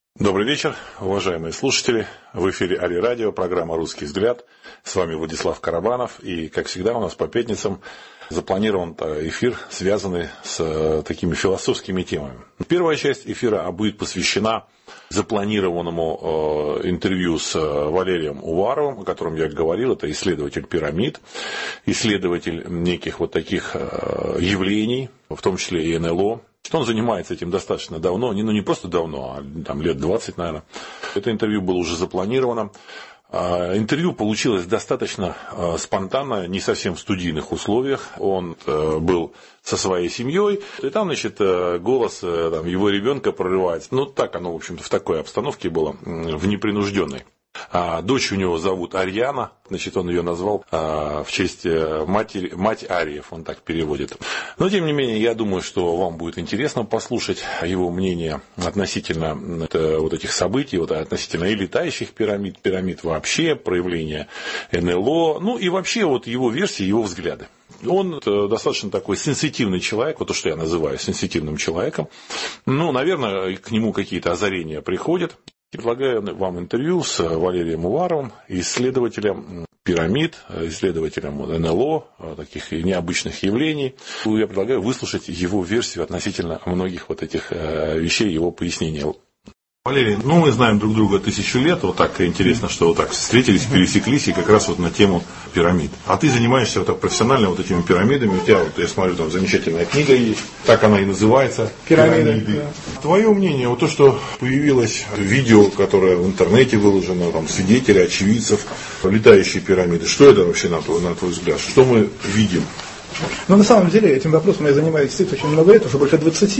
Добрый вечер, уважаемые слушатели. В эфире Али Радио, программа «Русский взгляд». С вами Владислав Карабанов. И, как всегда, у нас по пятницам запланирован эфир, связанный с такими философскими темами. Первая часть эфира будет посвящена запланированному интервью с Валерием Уваровым, о котором я говорил. Это исследователь пирамид, исследователь неких вот таких явлений, в том числе и НЛО. Что он занимается этим достаточно давно, не просто давно, а там, лет 20, наверное. Это интервью было уже запланировано. Интервью получилось достаточно спонтанно, не совсем в студийных условиях. Он был со своей семьей, и там, голос там, его ребенка прорывается. Так оно, в общем-то, в такой обстановке было, в непринужденной. Дочь у него зовут Ариана, он ее назвал в честь мать Ариев, он так переводит. Но, тем не менее, я думаю, что вам будет интересно послушать его мнение относительно вот этих событий, относительно и летающих пирамид вообще, проявления НЛО, и вообще его версии, его взгляды. Он достаточно такой сенситивный человек, то, что я называю сенситивным человеком. Наверное, к нему какие-то озарения приходят. Предлагаю вам интервью с Валерием Уваровым, исследователем пирамид, исследователем НЛО, таких необычных явлений. Я предлагаю выслушать его версию относительно многих этих вещей, его пояснения. Валерий, мы знаем друг друга 1000 лет, так интересно, что так встретились, пересеклись и как раз на тему пирамид. А ты занимаешься так профессионально этими пирамидами, у тебя, я смотрю, там замечательная книга есть, так она и называется, «Пирамиды». Да. Твое мнение, то, что появилось видео, которое в интернете выложено, там свидетелей, очевидцев, летающие пирамиды, что это вообще на твой взгляд, что мы видим? На самом деле этим вопросом я занимаюсь очень много лет, уже больше 20.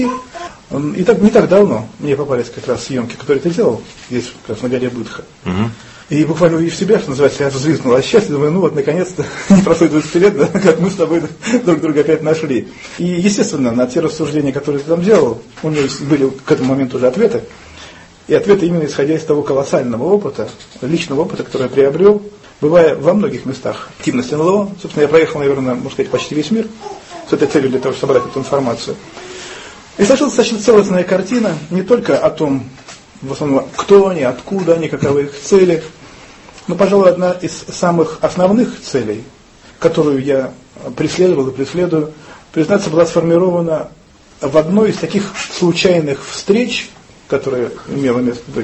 И не так давно мне попались как раз съемки, которые ты делал, здесь как раз на горе Будха. И буквально увидев себя, что называется, я взвизгнул от счастья, думаю, наконец-то, не прошло 20 лет, да, как мы с тобой друг друга опять нашли. И, естественно, на те рассуждения, которые ты там делал, у меня были к этому моменту уже ответы. И ответы именно исходя из того колоссального опыта, личного опыта, который я приобрел, бывая во многих местах активности НЛО. Собственно, я проехал, наверное, можно сказать, почти весь мир с этой целью для того, чтобы собрать эту информацию. И сложилась достаточно целостная картина не только о том, в основном, кто они, откуда они, каковы их цели, но, пожалуй, одна из самых основных целей, которую я преследовал и преследую, признаться, была сформирована в одной из таких случайных встреч, которая имела место быть,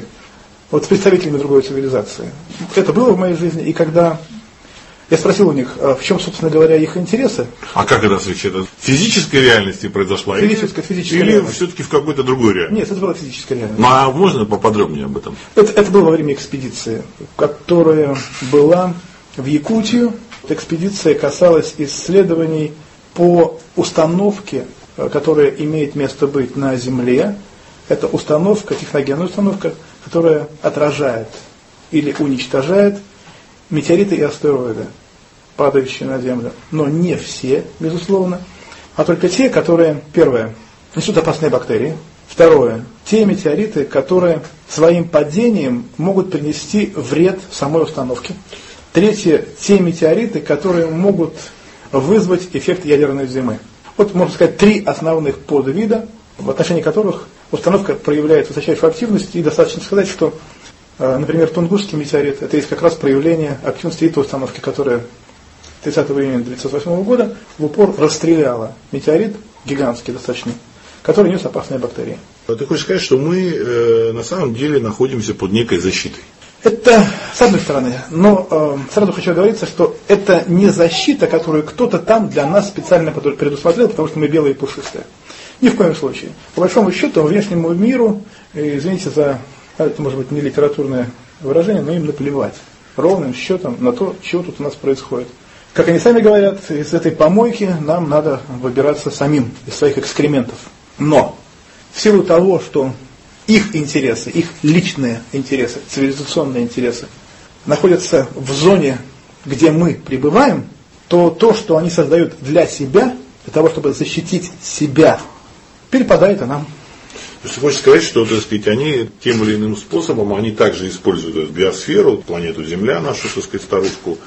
с представителями другой цивилизации. Это было в моей жизни, и когда я спросил у них, в чем, собственно говоря, их интересы. А как эта встреча? Это в физической реальности произошла? Физическая или реальность. Все-таки в какой-то другой реальности? Нет, это была физическая реальность. А можно поподробнее об этом? Это было во время экспедиции, которая была в Якутию. Экспедиция касалась исследований по установке, которая имеет место быть на Земле. Это установка, техногенная установка, которая отражает или уничтожает метеориты и астероиды, падающие на Землю. Но не все, безусловно, а только те, которые, первое, несут опасные бактерии. Второе, те метеориты, которые своим падением могут принести вред самой установке. Третье, те метеориты, которые могут вызвать эффект ядерной зимы. Можно сказать, 3 основных подвида, в отношении которых установка проявляет высочайшую активность, и достаточно сказать, что, например, Тунгусский метеорит, это есть как раз проявление активности этой установки, которая 30 июня 1938 года в упор расстреляла метеорит, гигантский достаточно, который нес опасные бактерии. Ты хочешь сказать, что мы на самом деле находимся под некой защитой? Это с одной стороны, но сразу хочу оговориться, что это не защита, которую кто-то там для нас специально предусмотрел, потому что мы белые и пушистые. Ни в коем случае. По большому счету, внешнему миру, извините за, это может быть не литературное выражение, но им наплевать ровным счетом на то, что тут у нас происходит. Как они сами говорят, из этой помойки нам надо выбираться самим, из своих экскрементов. Но в силу того, что их интересы, их личные интересы, цивилизационные интересы находятся в зоне, где мы пребываем, то, что они создают для себя, для того, чтобы защитить себя, перепадает и нам. То есть, хочешь сказать, что, так сказать, они тем или иным способом, они также используют биосферу, планету Земля, нашу, так сказать, старушку,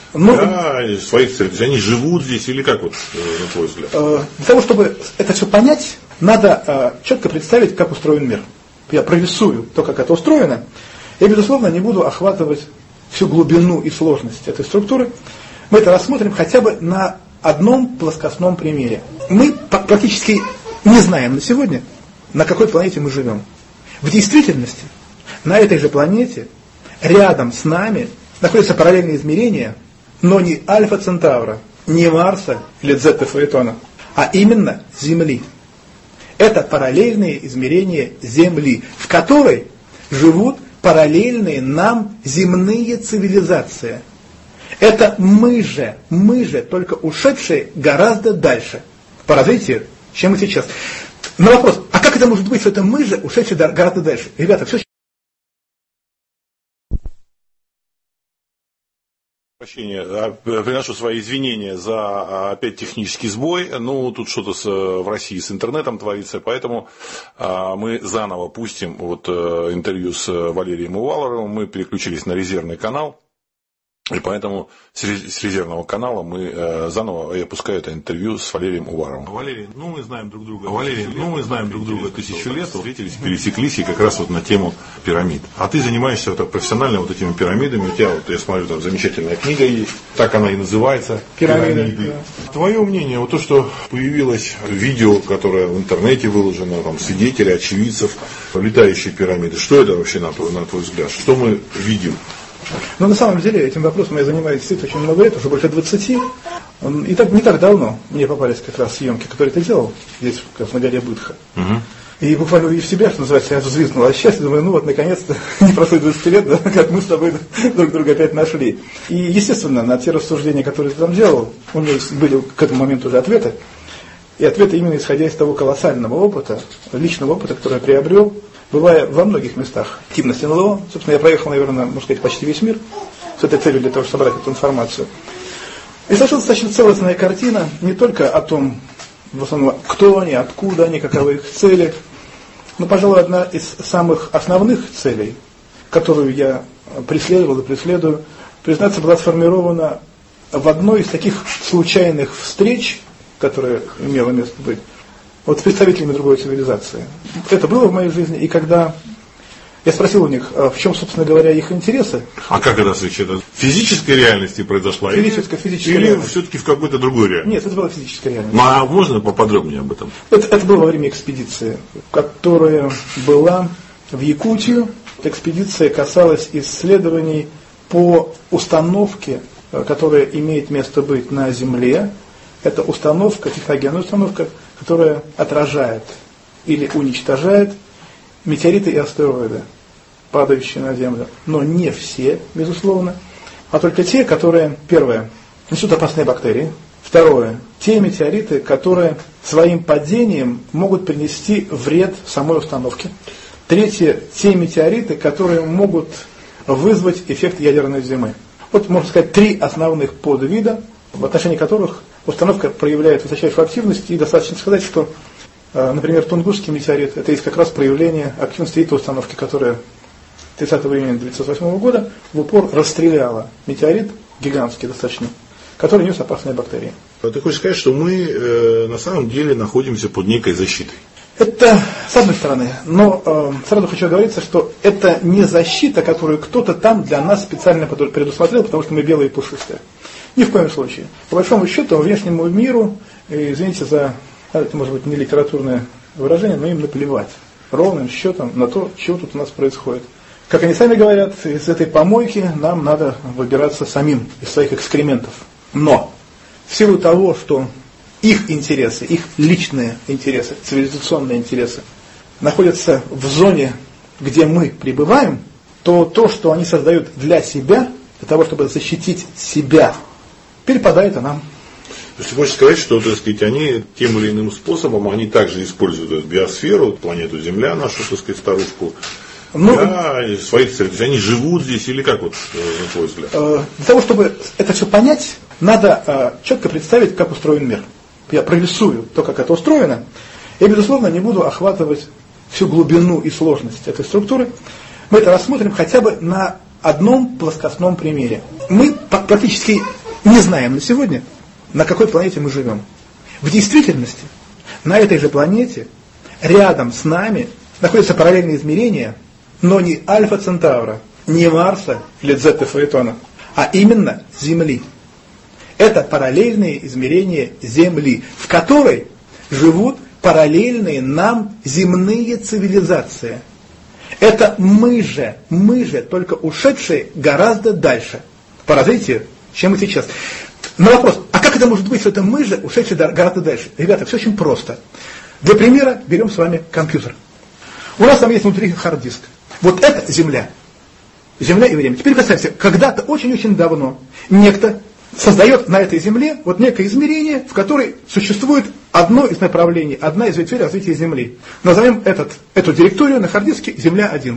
для своих целей. То есть, они живут здесь, или как, на твой взгляд? Для того, чтобы это все понять, надо четко представить, как устроен мир. я прорисую то, как это устроено, я, безусловно, не буду охватывать всю глубину и сложность этой структуры. Мы это рассмотрим хотя бы на одном плоскостном примере. Мы практически не знаем на сегодня, на какой планете мы живем. В действительности, на этой же планете, рядом с нами, находятся параллельные измерения, но не Альфа Центавра, не Марса или Дзетта Фаэтона, а именно Земли. Это параллельные измерения Земли, в которой живут параллельные нам земные цивилизации. Это мы же, только ушедшие гораздо дальше по развитию, чем мы сейчас. На вопрос, а как это может быть, что это мы же, ушедшие гораздо дальше? Ребята, все. Приношу свои извинения за опять технический сбой. Ну, тут что-то в России с интернетом творится, поэтому мы заново пустим интервью с Валерием Уваловым. Мы переключились на резервный канал. И поэтому с резервного канала мы заново, я пускаю это интервью с Валерием Уваровым. Валерий, мы знаем друг друга тысячу лет, встретились, пересеклись и как раз на тему пирамид. А ты занимаешься профессионально этими пирамидами. У тебя, я смотрю, там замечательная книга есть, так она и называется. Пирамиды. Да. Твое мнение, то, что появилось видео, которое в интернете выложено, там свидетели, очевидцев, летающие пирамиды. Что это вообще на твой взгляд? Что мы видим? Но на самом деле этим вопросом я занимаюсь очень много лет, уже больше 20. И так не так давно мне попались как раз съемки, которые ты делал здесь, как раз на горе Бытха. И буквально увидев себя, что называется, я взвизгнул от счастья, думаю, наконец-то, не прошло 20 лет, да, как мы с тобой друг друга опять нашли. И, естественно, на те рассуждения, которые ты там делал, у меня были к этому моменту уже ответы. И ответы именно исходя из того колоссального опыта, личного опыта, который я приобрел, бывая во многих местах активности НЛО. Собственно, я проехал, наверное, можно сказать, почти весь мир с этой целью, для того, чтобы собрать эту информацию. И сложилась достаточно целостная картина не только о том, в основном, кто они, откуда они, каковы их цели, но, пожалуй, одна из самых основных целей, которую я преследовал и преследую, признаться, была сформирована в одной из таких случайных встреч, которая имела место быть, с представителями другой цивилизации. Это было в моей жизни, и когда я спросил у них, в чем, собственно говоря, их интересы. А как эта встреча? Это в физической реальности произошла? Физическая или реальность. Все-таки в какой-то другой реальности? Нет, это была физическая реальность. Ну, а можно поподробнее об этом? Это было во время экспедиции, которая была в Якутию. Экспедиция касалась исследований по установке, которая имеет место быть на Земле. Это установка, техногенная установка, которая отражает или уничтожает метеориты и астероиды, падающие на Землю. Но не все, безусловно, а только те, которые, первое, несут опасные бактерии. Второе, те метеориты, которые своим падением могут принести вред самой установке. Третье, те метеориты, которые могут вызвать эффект ядерной зимы. Можно сказать, 3 основных подвида, в отношении которых установка проявляет высочайшую активность, и достаточно сказать, что, например, Тунгусский метеорит, это есть как раз проявление активности этой установки, которая 30 июня 1908 года в упор расстреляла метеорит, гигантский достаточно, который нес опасные бактерии. Ты хочешь сказать, что мы на самом деле находимся под некой защитой? Это с одной стороны, но сразу хочу оговориться, что это не защита, которую кто-то там для нас специально предусмотрел, потому что мы белые и пушистые. Ни в коем случае. По большому счету, внешнему миру, извините за, это может быть не литературное выражение, но им наплевать ровным счетом на то, что тут у нас происходит. Как они сами говорят, из этой помойки нам надо выбираться самим, из своих экскрементов. Но в силу того, что их интересы, их личные интересы, цивилизационные интересы находятся в зоне, где мы пребываем, то, что они создают для себя, для того, чтобы защитить себя, перепадает и нам. То есть ты хочешь сказать, что, так сказать, они тем или иным способом, они также используют биосферу, планету Земля, нашу, так сказать, старушку, для своих целей. То есть они живут здесь, или как, на твой взгляд? Для того, чтобы это все понять, надо четко представить, как устроен мир. Я прорисую то, как это устроено. Я, безусловно, не буду охватывать всю глубину и сложность этой структуры. Мы это рассмотрим хотя бы на одном плоскостном примере. Мы практически не знаем на сегодня, на какой планете мы живем. В действительности, на этой же планете, рядом с нами, находятся параллельные измерения, но не Альфа Центавра, не Марса или Дзетты Фаэтона, а именно Земли. Это параллельные измерения Земли, в которой живут параллельные нам земные цивилизации. Это мы же, только ушедшие гораздо дальше по развитию, чем мы сейчас. На вопрос, а как это может быть, что это мы же, ушедшие гораздо дальше? Ребята, все очень просто. Для примера берем с вами компьютер. У нас там есть внутри хард-диск. Вот это Земля. Земля и время. Теперь представьте, когда-то очень-очень давно некто создает на этой Земле вот некое измерение, в которой существует одно из направлений, одна из ветвей развития Земли. Назовем эту директорию на хард-диске Земля-1.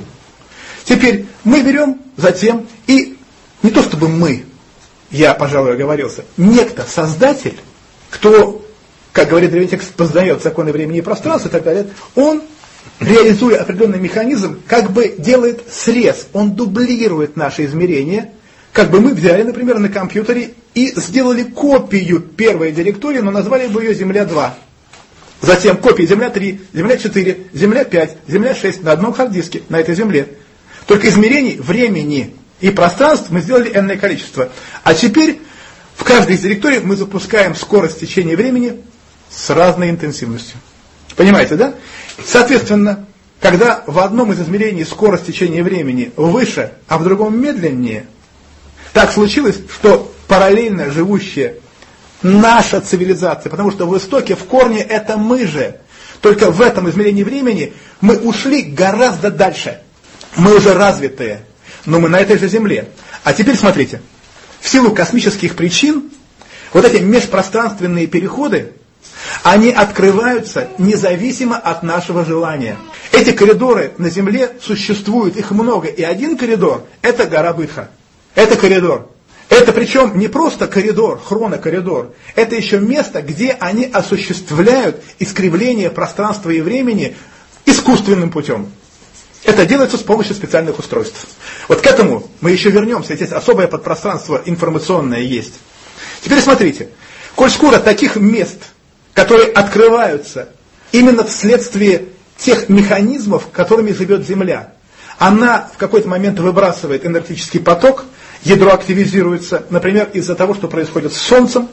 Теперь мы берем затем и не то чтобы мы, я, пожалуй, оговорился, некто, создатель, кто, как говорит древний текст, познает законы времени и пространства и так далее, он, реализуя определенный механизм, как бы делает срез, он дублирует наши измерения, как бы мы взяли, например, на компьютере и сделали копию первой директории, но назвали бы ее Земля-2. Затем копия Земля-3, Земля-4, Земля-5, Земля-6 на одном хард-диске, на этой Земле. Только измерений времени и пространств мы сделали энное количество. А теперь в каждой из директорий мы запускаем скорость течения времени с разной интенсивностью. Понимаете, да? Соответственно, когда в одном из измерений скорость течения времени выше, а в другом медленнее, так случилось, что параллельно живущая наша цивилизация, потому что в истоке, в корне это мы же, только в этом измерении времени мы ушли гораздо дальше. Мы уже развитые, но мы на этой же Земле. А теперь смотрите, в силу космических причин, вот эти межпространственные переходы, они открываются независимо от нашего желания. Эти коридоры на Земле существуют, их много, и один коридор – это гора Бытха. Это коридор. Это причем не просто коридор, хронокоридор, это еще место, где они осуществляют искривление пространства и времени искусственным путем. Это делается с помощью специальных устройств. Вот к этому мы еще вернемся, здесь особое подпространство информационное есть. Теперь смотрите, коль скоро таких мест, которые открываются именно вследствие тех механизмов, которыми живет Земля, она в какой-то момент выбрасывает энергетический поток, ядро активизируется, например, из-за того, что происходит с Солнцем.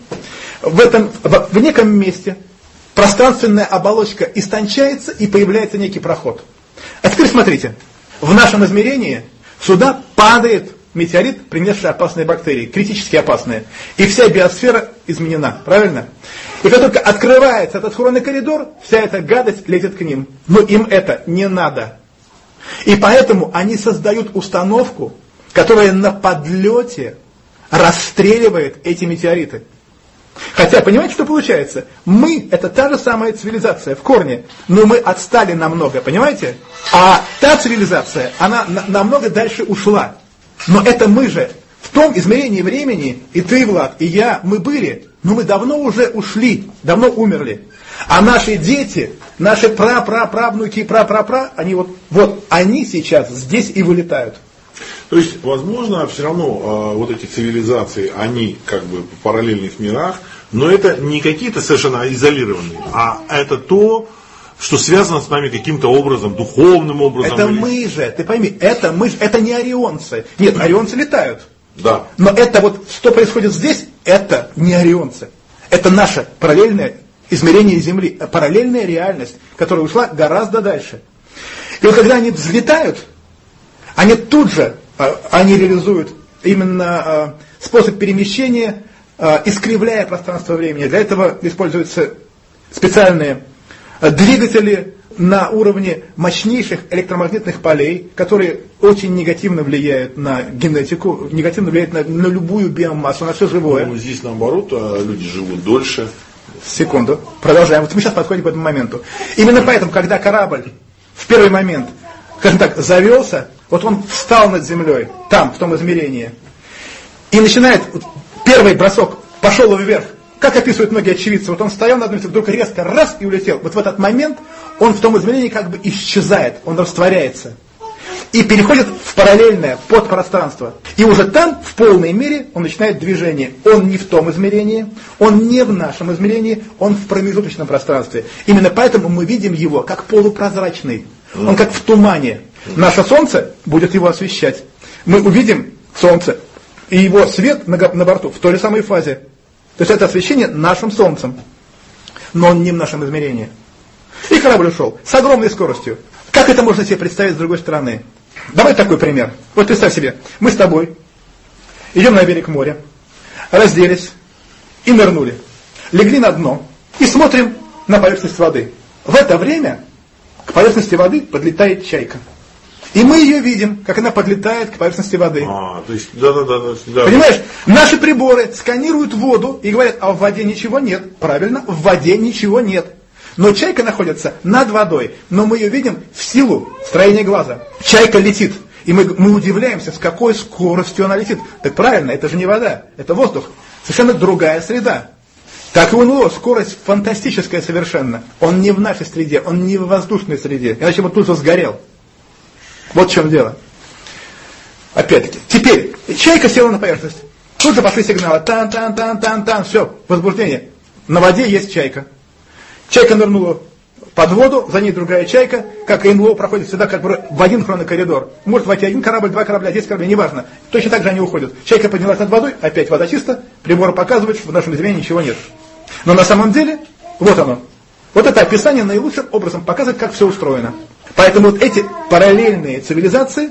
В неком месте пространственная оболочка истончается и появляется некий проход. А теперь смотрите, в нашем измерении сюда падает метеорит, принесший опасные бактерии, критически опасные. И вся биосфера изменена, правильно? И как только открывается этот хронокоридор, вся эта гадость летит к ним. Но им это не надо. И поэтому они создают установку, которая на подлете расстреливает эти метеориты. Хотя, понимаете, что получается? Мы – это та же самая цивилизация в корне, но мы отстали намного, понимаете? А та цивилизация, она намного дальше ушла. Но это мы же в том измерении времени, и ты, Влад, и я, мы были, но мы давно уже ушли, давно умерли. А наши дети, наши правнуки и прапрапра, они они сейчас здесь и вылетают. То есть, возможно, все равно вот эти цивилизации, они как бы в параллельных мирах, но это не какие-то совершенно изолированные, а это то, что связано с нами каким-то образом, духовным образом. Это мы же, ты пойми, это мы же, это не орионцы. Нет, орионцы летают. Да. Но это вот, что происходит здесь, это не орионцы. Это наше параллельное измерение Земли, параллельная реальность, которая ушла гораздо дальше. И вот когда они взлетают, они тут же, они реализуют именно способ перемещения, искривляя пространство времени. Для этого используются специальные двигатели на уровне мощнейших электромагнитных полей, которые очень негативно влияют на генетику, негативно влияют на любую биомассу, на все живое. Ну, здесь наоборот, люди живут дольше. Секунду, продолжаем. Вот мы сейчас подходим к этому моменту. Именно поэтому, когда корабль в первый момент, скажем так, завелся, вот он встал над землей, там, в том измерении, и начинает, первый бросок пошел вверх, как описывают многие очевидцы, вот он стоял над землей, вдруг резко раз и улетел. Вот в этот момент он в том измерении как бы исчезает, он растворяется. И переходит в параллельное подпространство. И уже там, в полной мере, он начинает движение. Он не в том измерении, он не в нашем измерении, он в промежуточном пространстве. Именно поэтому мы видим его как полупрозрачный. Он как в тумане. Наше Солнце будет его освещать. Мы увидим Солнце и его свет на борту в той же самой фазе. То есть это освещение нашим Солнцем. Но он не в нашем измерении. И корабль ушел с огромной скоростью. Как это можно себе представить с другой стороны? Давай такой пример. Вот представь себе, мы с тобой идем на берег моря, разделись и нырнули. Легли на дно и смотрим на поверхность воды. В это время к поверхности воды подлетает чайка. И мы ее видим, как она подлетает к поверхности воды. То есть, да. Понимаешь, наши приборы сканируют воду и говорят, а в воде ничего нет. Правильно, в воде ничего нет. Но чайка находится над водой, но мы ее видим в силу строения глаза. Чайка летит, и мы удивляемся, с какой скоростью она летит. Так правильно, это же не вода, это воздух. Совершенно другая среда. Так и у НЛО, скорость фантастическая совершенно. Он не в нашей среде, он не в воздушной среде, иначе бы тут же сгорел. Вот в чем дело. Опять-таки. Теперь, чайка села на поверхность. Тут же пошли сигналы. Тан, все, возбуждение. На воде есть чайка. Чайка нырнула под воду, за ней другая чайка, как и НЛО проходит всегда как бы в один хронокоридор. Может войти один корабль, два корабля, 10 кораблей, неважно. Точно так же они уходят. Чайка поднялась над водой, опять вода чиста, приборы показывают, что в нашем измерении ничего нет. Но на самом деле, вот оно. Вот это описание наилучшим образом показывает, как все устроено. Поэтому вот эти параллельные цивилизации,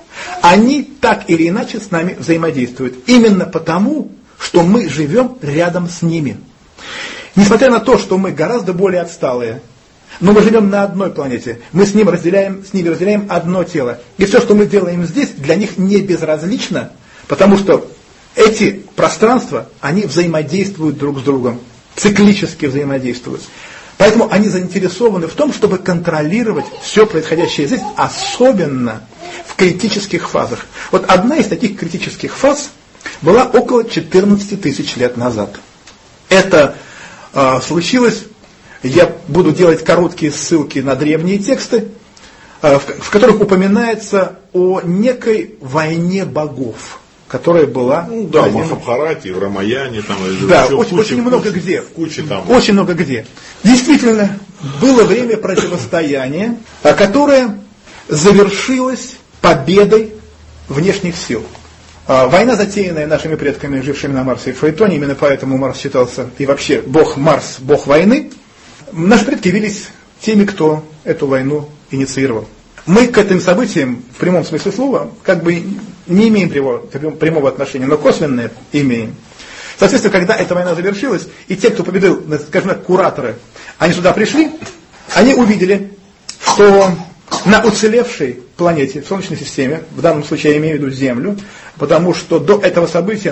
они так или иначе с нами взаимодействуют. Именно потому, что мы живем рядом с ними. Несмотря на то, что мы гораздо более отсталые, но мы живем на одной планете, мы с ними разделяем одно тело. И все, что мы делаем здесь, для них не безразлично, потому что эти пространства, они взаимодействуют друг с другом, циклически взаимодействуют. Поэтому они заинтересованы в том, чтобы контролировать все происходящее здесь, особенно в критических фазах. Вот одна из таких критических фаз была около 14 тысяч лет назад. Это случилось, я буду делать короткие ссылки на древние тексты, в которых упоминается о некой войне богов, которая была... в Махабхарате, в Рамаяне, там, да, очень много где. Очень много где. Действительно, было время противостояния, которое завершилось победой внешних сил. Война, затеянная нашими предками, жившими на Марсе и Фаэтоне, именно поэтому Марс считался, и вообще бог Марс, бог войны, наши предки явились теми, кто эту войну инициировал. Мы к этим событиям, в прямом смысле слова, как бы не имеем прямого отношения, но косвенное имеем. Соответственно, когда эта война завершилась, и те, кто победил, скажем так, кураторы, они сюда пришли, они увидели, что на уцелевшей планете, в Солнечной системе, в данном случае я имею в виду Землю, потому что до этого события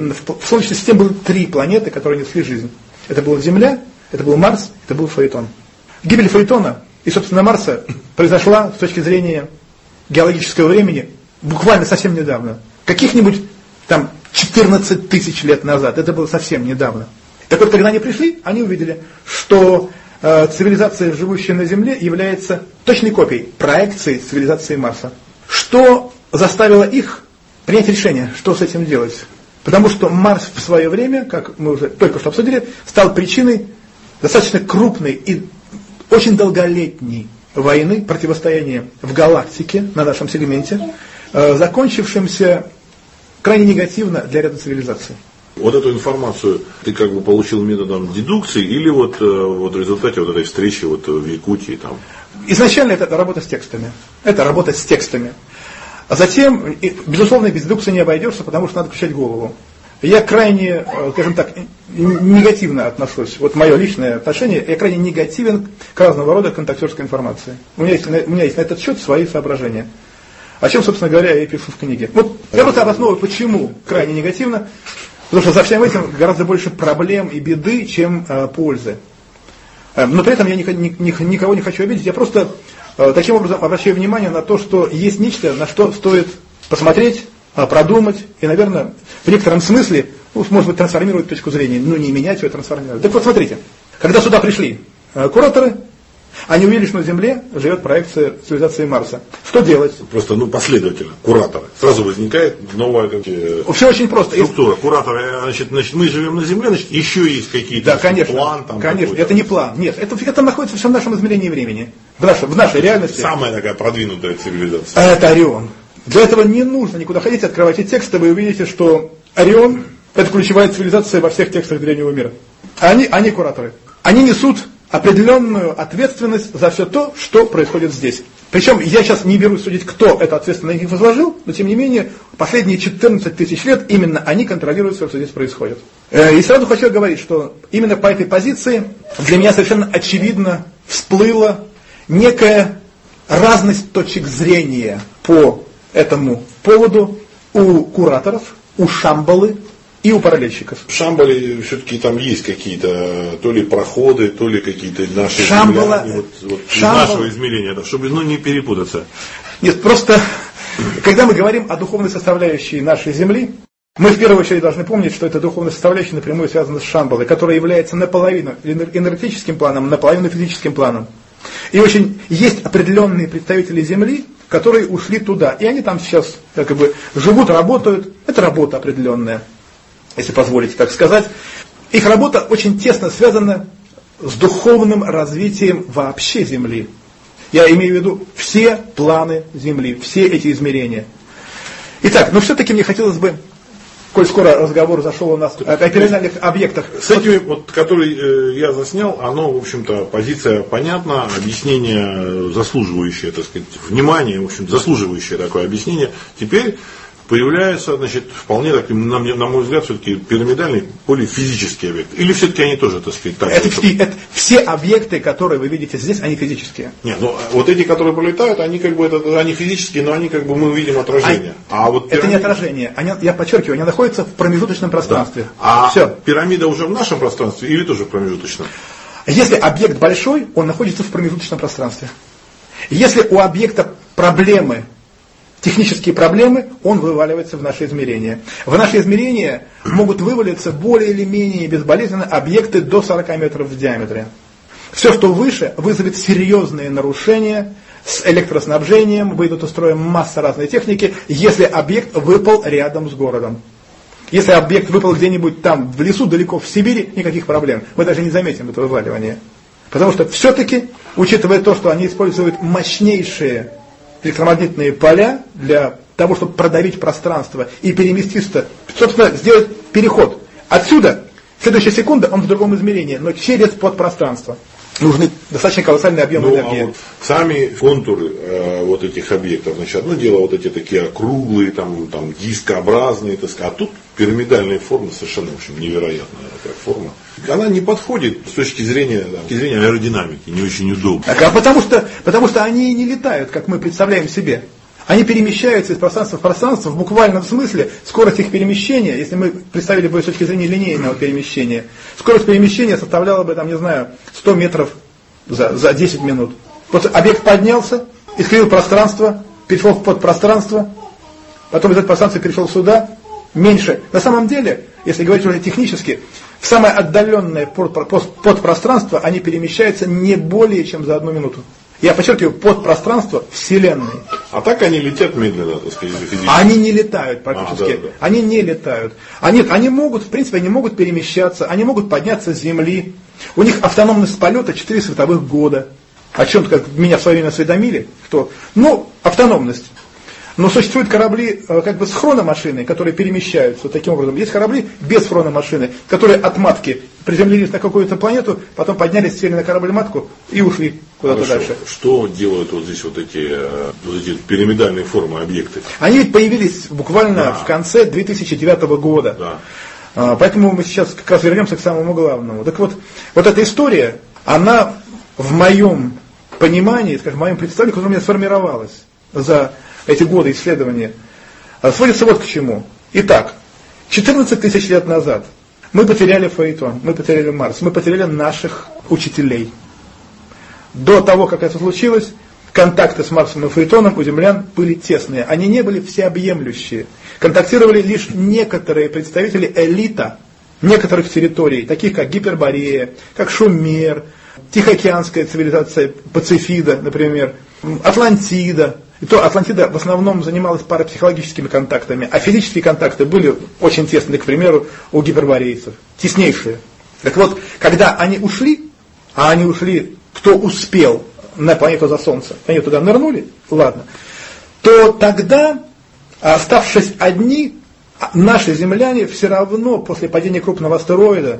в Солнечной системе было 3 планеты, которые несли жизнь. Это была Земля, это был Марс, это был Фаэтон. Гибель Фаэтона и, собственно, Марса произошла с точки зрения геологического времени буквально совсем недавно. Каких-нибудь там 14 тысяч лет назад. Это было совсем недавно. Так вот, когда они пришли, они увидели, что цивилизация, живущая на Земле, является точной копией, проекцией цивилизации Марса. Что заставило их принять решение, что с этим делать? Потому что Марс в свое время, как мы уже только что обсудили, стал причиной достаточно крупной и очень долголетней войны, противостояния в галактике, на нашем сегменте, закончившимся крайне негативно для ряда цивилизаций. Вот эту информацию ты как бы получил методом дедукции или вот в результате вот этой встречи вот в Якутии там? Изначально это работа с текстами. Это работа с текстами. А затем, безусловно, без дедукции не обойдешься, потому что надо включать голову. Я крайне, скажем так, негативно отношусь, вот мое личное отношение, я крайне негативен к разного рода контактерской информации. У меня есть на этот счет свои соображения. О чем, собственно говоря, я и пишу в книге. Вот я просто обосновываю, почему крайне негативно, потому что за всем этим гораздо больше проблем и беды, чем пользы. Но при этом я никого не хочу обидеть, я просто таким образом обращаю внимание на то, что есть нечто, на что стоит посмотреть, продумать и, наверное, в некотором смысле, может быть, трансформировать точку зрения, но не менять ее, трансформировать. Так вот, смотрите, когда сюда пришли кураторы, Они увидели, что на Земле живет проекция цивилизации Марса. Что делать? Просто последовательно, кураторы. Сразу возникает новая все очень просто. Структура. Кураторы, значит, мы живем на Земле, значит, еще есть какие-то да, конечно, план. Там конечно, это не план. Нет, это находится в нашем измерении времени. В нашей реальности. Самая такая продвинутая цивилизация. Это Орион. Для этого не нужно никуда ходить, открывайте тексты, вы увидите, что Орион – это ключевая цивилизация во всех текстах древнего мира. Они кураторы. Они несут определенную ответственность за все то, что происходит здесь. Причем я сейчас не берусь судить, кто это ответственно на них возложил, но тем не менее, последние 14 тысяч лет именно они контролируют все, что здесь происходит. И сразу хочу говорить, что именно по этой позиции для меня совершенно очевидно всплыла некая разность точек зрения по этому поводу у кураторов, у Шамбалы и у параллельщиков. В Шамбале все-таки там есть какие-то то ли проходы, то ли какие-то наши Шамбала, земляне, из нашего измерения, чтобы не перепутаться. Нет, просто когда мы говорим о духовной составляющей нашей Земли, мы в первую очередь должны помнить, что эта духовная составляющая напрямую связана с Шамбалой, которая является наполовину энергетическим планом, наполовину физическим планом. И есть определенные представители Земли, которые ушли туда. И они там сейчас живут, работают. Это работа определенная, если позволите так сказать. Их работа очень тесно связана с духовным развитием вообще Земли. Я имею в виду все планы Земли, все эти измерения. Итак, но все-таки мне хотелось бы, коль скоро разговор зашел у нас о персональных объектах. С этими, которые я заснял, оно, в общем-то, позиция понятна, объяснение заслуживающее, так сказать, внимание, в общем, заслуживающее такое объяснение. Теперь появляются, значит, вполне, так, на мой взгляд, все-таки пирамидальный, более физический объект. Или все-таки они тоже, так сказать, так это все объекты, которые вы видите здесь, они физические. Нет, вот эти, которые пролетают, они они физические, но они мы видим отражение. Это не отражение. Я подчеркиваю, они находятся в промежуточном пространстве. Да. Все. Пирамида уже в нашем пространстве или тоже в промежуточном? Если объект большой, он находится в промежуточном пространстве. Если у объекта технические проблемы, он вываливается в наше измерение. В наше измерение могут вывалиться более или менее безболезненно объекты до 40 метров в диаметре. Все, что выше, вызовет серьезные нарушения с электроснабжением, выйдут из строя масса разной техники, если объект выпал рядом с городом. Если объект выпал где-нибудь там, в лесу, далеко в Сибири, никаких проблем. Мы даже не заметим это вываливание. Потому что все-таки, учитывая то, что они используют мощнейшие электромагнитные поля для того, чтобы продавить пространство и переместиться, собственно, сделать переход. Отсюда, следующая секунда, он в другом измерении, но через подпространство. Нужны достаточно колоссальные объемы энергии. Сами контуры этих объектов, значит, одно дело эти такие округлые, там дискообразные, так сказать, а тут пирамидальная форма совершенно, в общем, невероятная такая форма. Она не подходит с точки зрения аэродинамики, не очень удобно. Потому что они не летают, как мы представляем себе. Они перемещаются из пространства в пространство в буквальном смысле. Скорость их перемещения, если мы представили бы с точки зрения линейного перемещения, скорость перемещения составляла бы, 100 метров за 10 минут. Вот объект поднялся, искривил пространство, перешел в подпространство, потом из этого пространства перешел сюда, меньше. На самом деле, если говорить уже технически, в самое отдаленное подпространство они перемещаются не более чем за 1 минуту. Я подчеркиваю, подпространство Вселенной. А так они летят медленно, так сказать, физически. Они не летают практически. Да. Они не летают. Они могут, в принципе, они могут перемещаться, они могут подняться с Земли. У них автономность полета 4 световых года. О чем меня в свое время осведомили, что, автономность. Но существуют корабли с хрономашиной, которые перемещаются таким образом. Есть корабли без хрономашины, которые от матки приземлились на какую-то планету, потом поднялись, сели на корабль-матку и ушли куда-то дальше. Что делают здесь эти пирамидальные формы, объекты? Они ведь появились буквально в конце 2009 года. Да. Поэтому мы сейчас как раз вернемся к самому главному. Так вот эта история, она в моем понимании, в моем представлении, которое у меня сформировалось за эти годы исследования, сводится вот к чему. Итак, 14 тысяч лет назад мы потеряли Фаэтон, мы потеряли Марс, мы потеряли наших учителей. До того, как это случилось, контакты с Марсом и Фаэтоном у землян были тесные. Они не были всеобъемлющие. Контактировали лишь некоторые представители элита некоторых территорий, таких как Гиперборея, как Шумер, Тихоокеанская цивилизация Пацифида, например, Атлантида. И то Атлантида в основном занималась парапсихологическими контактами, а физические контакты были очень тесные, к примеру, у гиперборейцев, теснейшие. Так вот, когда они ушли, а они ушли, кто успел на планету за Солнце, они туда нырнули, ладно, то тогда, оставшись одни, наши земляне все равно после падения крупного астероида,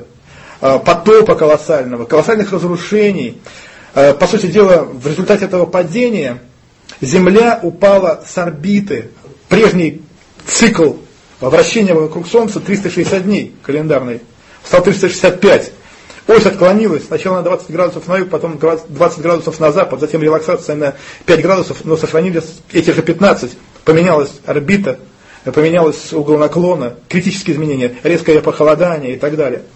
потопа колоссального, колоссальных разрушений, по сути дела, в результате этого падения Земля упала с орбиты. Прежний цикл вращения вокруг Солнца 360 дней календарный, стал 365. Ось отклонилась сначала на 20 градусов на юг, потом 20 градусов на запад, затем релаксация на 5 градусов, но сохранились эти же 15. Поменялась орбита, поменялось угол наклона, критические изменения, резкое похолодание и так далее.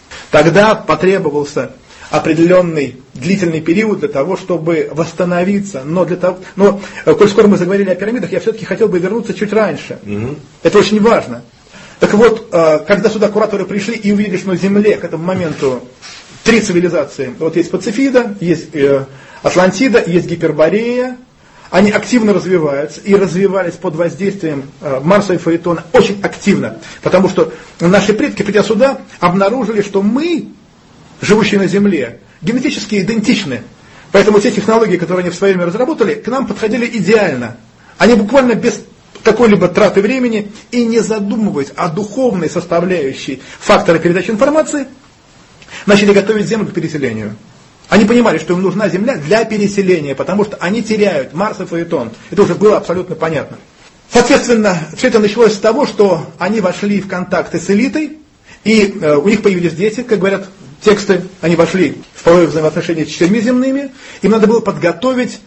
Тогда потребовался определенный длительный период для того, чтобы восстановиться. Но коль скоро мы заговорили о пирамидах, я все-таки хотел бы вернуться чуть раньше. Это очень важно. Так вот, когда сюда кураторы пришли и увидели, что на Земле к этому моменту 3 цивилизации. Вот есть Пацифида, есть Атлантида, есть Гиперборея. Они активно развиваются и развивались под воздействием Марса и Фаэтона очень активно. Потому что наши предки, придя сюда, обнаружили, что мы, живущие на Земле, генетически идентичны. Поэтому те технологии, которые они в свое время разработали, к нам подходили идеально. Они буквально без какой-либо траты времени и не задумываясь о духовной составляющей фактора передачи информации, начали готовить Землю к переселению. Они понимали, что им нужна Земля для переселения, потому что они теряют Марс и Фаэтон. Это уже было абсолютно понятно. Соответственно, все это началось с того, что они вошли в контакты с элитой, и у них появились дети, как говорят тексты, они вошли в половые взаимоотношения с 4 земными, им надо было подготовить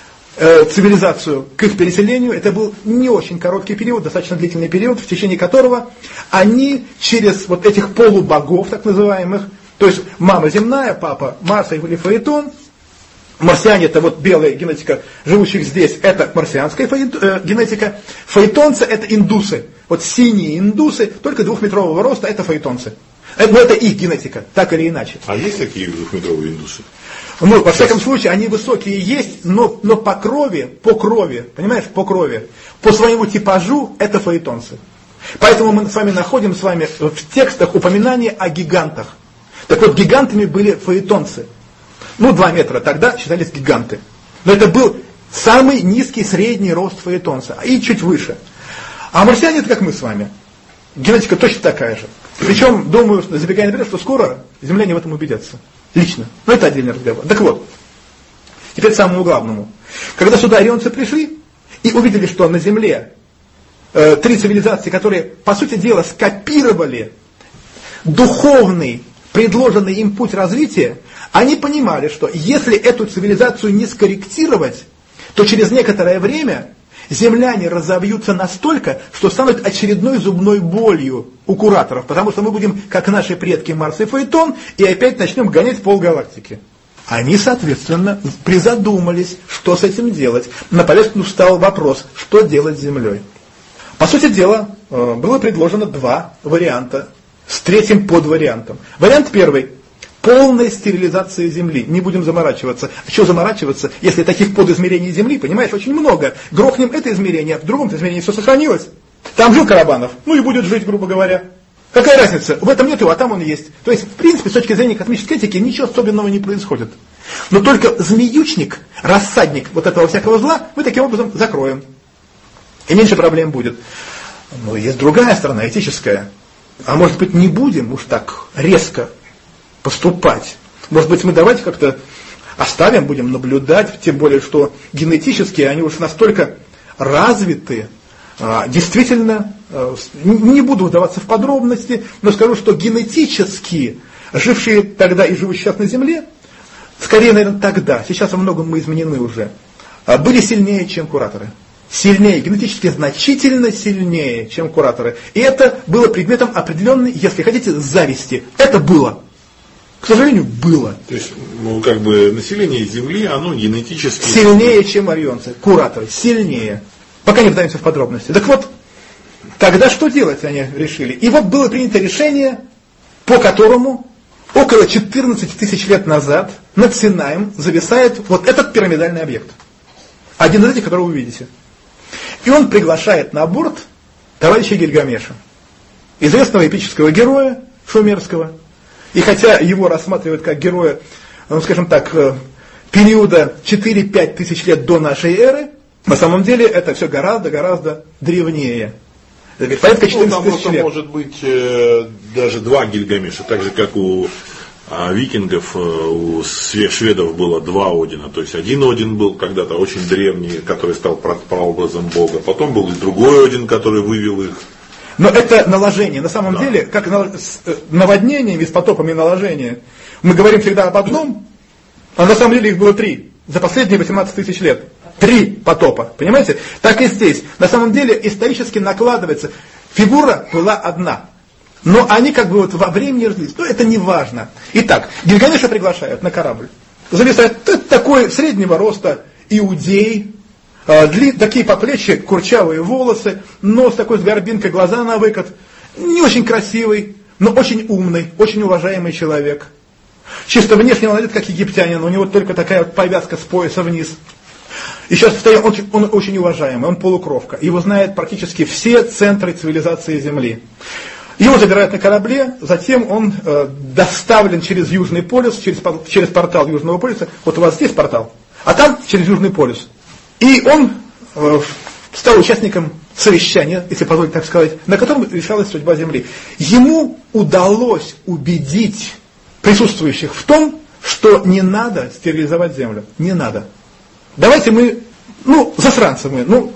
цивилизацию к их переселению. Это был не очень короткий период, достаточно длительный период, в течение которого они через вот этих полубогов, так называемых, то есть мама земная, папа Марса или Фаэтон, марсиане это вот белая генетика живущих здесь, это марсианская генетика, фаэтонцы это индусы, вот синие индусы, только 2-метрового роста, это фаэтонцы. Но это их генетика, так или иначе. А есть такие 2-метровые индусы? Ну, во всяком случае, они высокие есть, но по крови, понимаешь, по крови, по своему типажу, это фаэтонцы. Поэтому мы с вами находим в текстах упоминания о гигантах. Так вот, гигантами были фаэтонцы. 2 метра тогда считались гиганты. Но это был самый низкий средний рост фаэтонца, и чуть выше. А марсиане это как мы с вами. Генетика точно такая же. Причем, думаю, забегая наперед, что скоро земляне в этом убедятся. Лично. Но это отдельный разговор. Так вот, теперь к самому главному. Когда сюда орионцы пришли и увидели, что на Земле 3 цивилизации, которые, по сути дела, скопировали духовный, предложенный им путь развития, они понимали, что если эту цивилизацию не скорректировать, то через некоторое время земляне разовьются настолько, что станут очередной зубной болью у кураторов, потому что мы будем, как наши предки Марс и Фаэтон, и опять начнем гонять полгалактики. Они, соответственно, призадумались, что с этим делать. На повестку встал вопрос, что делать с Землей. По сути дела, было предложено 2 варианта с 3-м подвариантом. Вариант первый. Полная стерилизация Земли. Не будем заморачиваться. А что заморачиваться, если таких подизмерений Земли, понимаешь, очень много. Грохнем это измерение, а в другом измерении все сохранилось. Там жил Карабанов, и будет жить, грубо говоря. Какая разница? В этом нет его, а там он есть. То есть, в принципе, с точки зрения космической этики, ничего особенного не происходит. Но только змеючник, рассадник вот этого всякого зла, мы таким образом закроем. И меньше проблем будет. Но есть другая сторона, этическая. А может быть, не будем уж так резко поступать. Может быть, мы давайте как-то оставим, будем наблюдать, тем более, что генетически они уж настолько развиты. Действительно, не буду вдаваться в подробности, но скажу, что генетически жившие тогда и живущие сейчас на Земле, скорее, наверное, тогда, сейчас во многом мы изменены уже, были сильнее, чем кураторы. Сильнее, генетически значительно сильнее, чем кураторы. И это было предметом определенной, если хотите, зависти. Это было. К сожалению, было. То есть, население Земли, оно генетически... Сильнее, чем орионцы, кураторы, сильнее. Пока не вдаемся в подробности. Так вот, тогда что делать они решили? И вот было принято решение, по которому около 14 тысяч лет назад над Синаем зависает вот этот пирамидальный объект. Один из этих, который вы видите. И он приглашает на борт товарища Гильгамеша, известного эпического героя шумерского. И хотя его рассматривают как героя, ну, скажем так, периода 4-5 тысяч лет до нашей эры, на самом деле это все гораздо древнее. Порядка 14 тысяч лет. Может быть даже два Гильгамеша, так же как у викингов, у шведов было два Одина. То есть один Один был когда-то очень древний, который стал прообразом Бога. Потом был и другой Один, который вывел их. Но это наложение. На самом деле, как с наводнениями, с потопами наложения, мы говорим всегда об одном, а на самом деле их было три за последние 18 тысяч лет. 3 потопа, понимаете? Так и здесь. На самом деле исторически накладывается. Фигура была одна. Но они как бы вот во времени разделились. Но это не важно. Итак, Гильгамеша приглашают на корабль. Зависает такой среднего роста иудей, такие по плечи, курчавые волосы, нос такой с горбинкой, глаза на выкат. Не очень красивый, но очень умный, очень уважаемый человек. Чисто внешне он одет как египтянин, у него только такая вот повязка с пояса вниз. И сейчас он очень уважаемый, он полукровка. Его знают практически все центры цивилизации Земли. Его забирают на корабле, затем он доставлен через Южный полюс, через портал Южного полюса. Вот у вас здесь портал, а там через Южный полюс. И он стал участником совещания, если позволить так сказать, на котором решалась судьба Земли. Ему удалось убедить присутствующих в том, что не надо стерилизовать Землю. Не надо. Давайте мы, засранцы мы,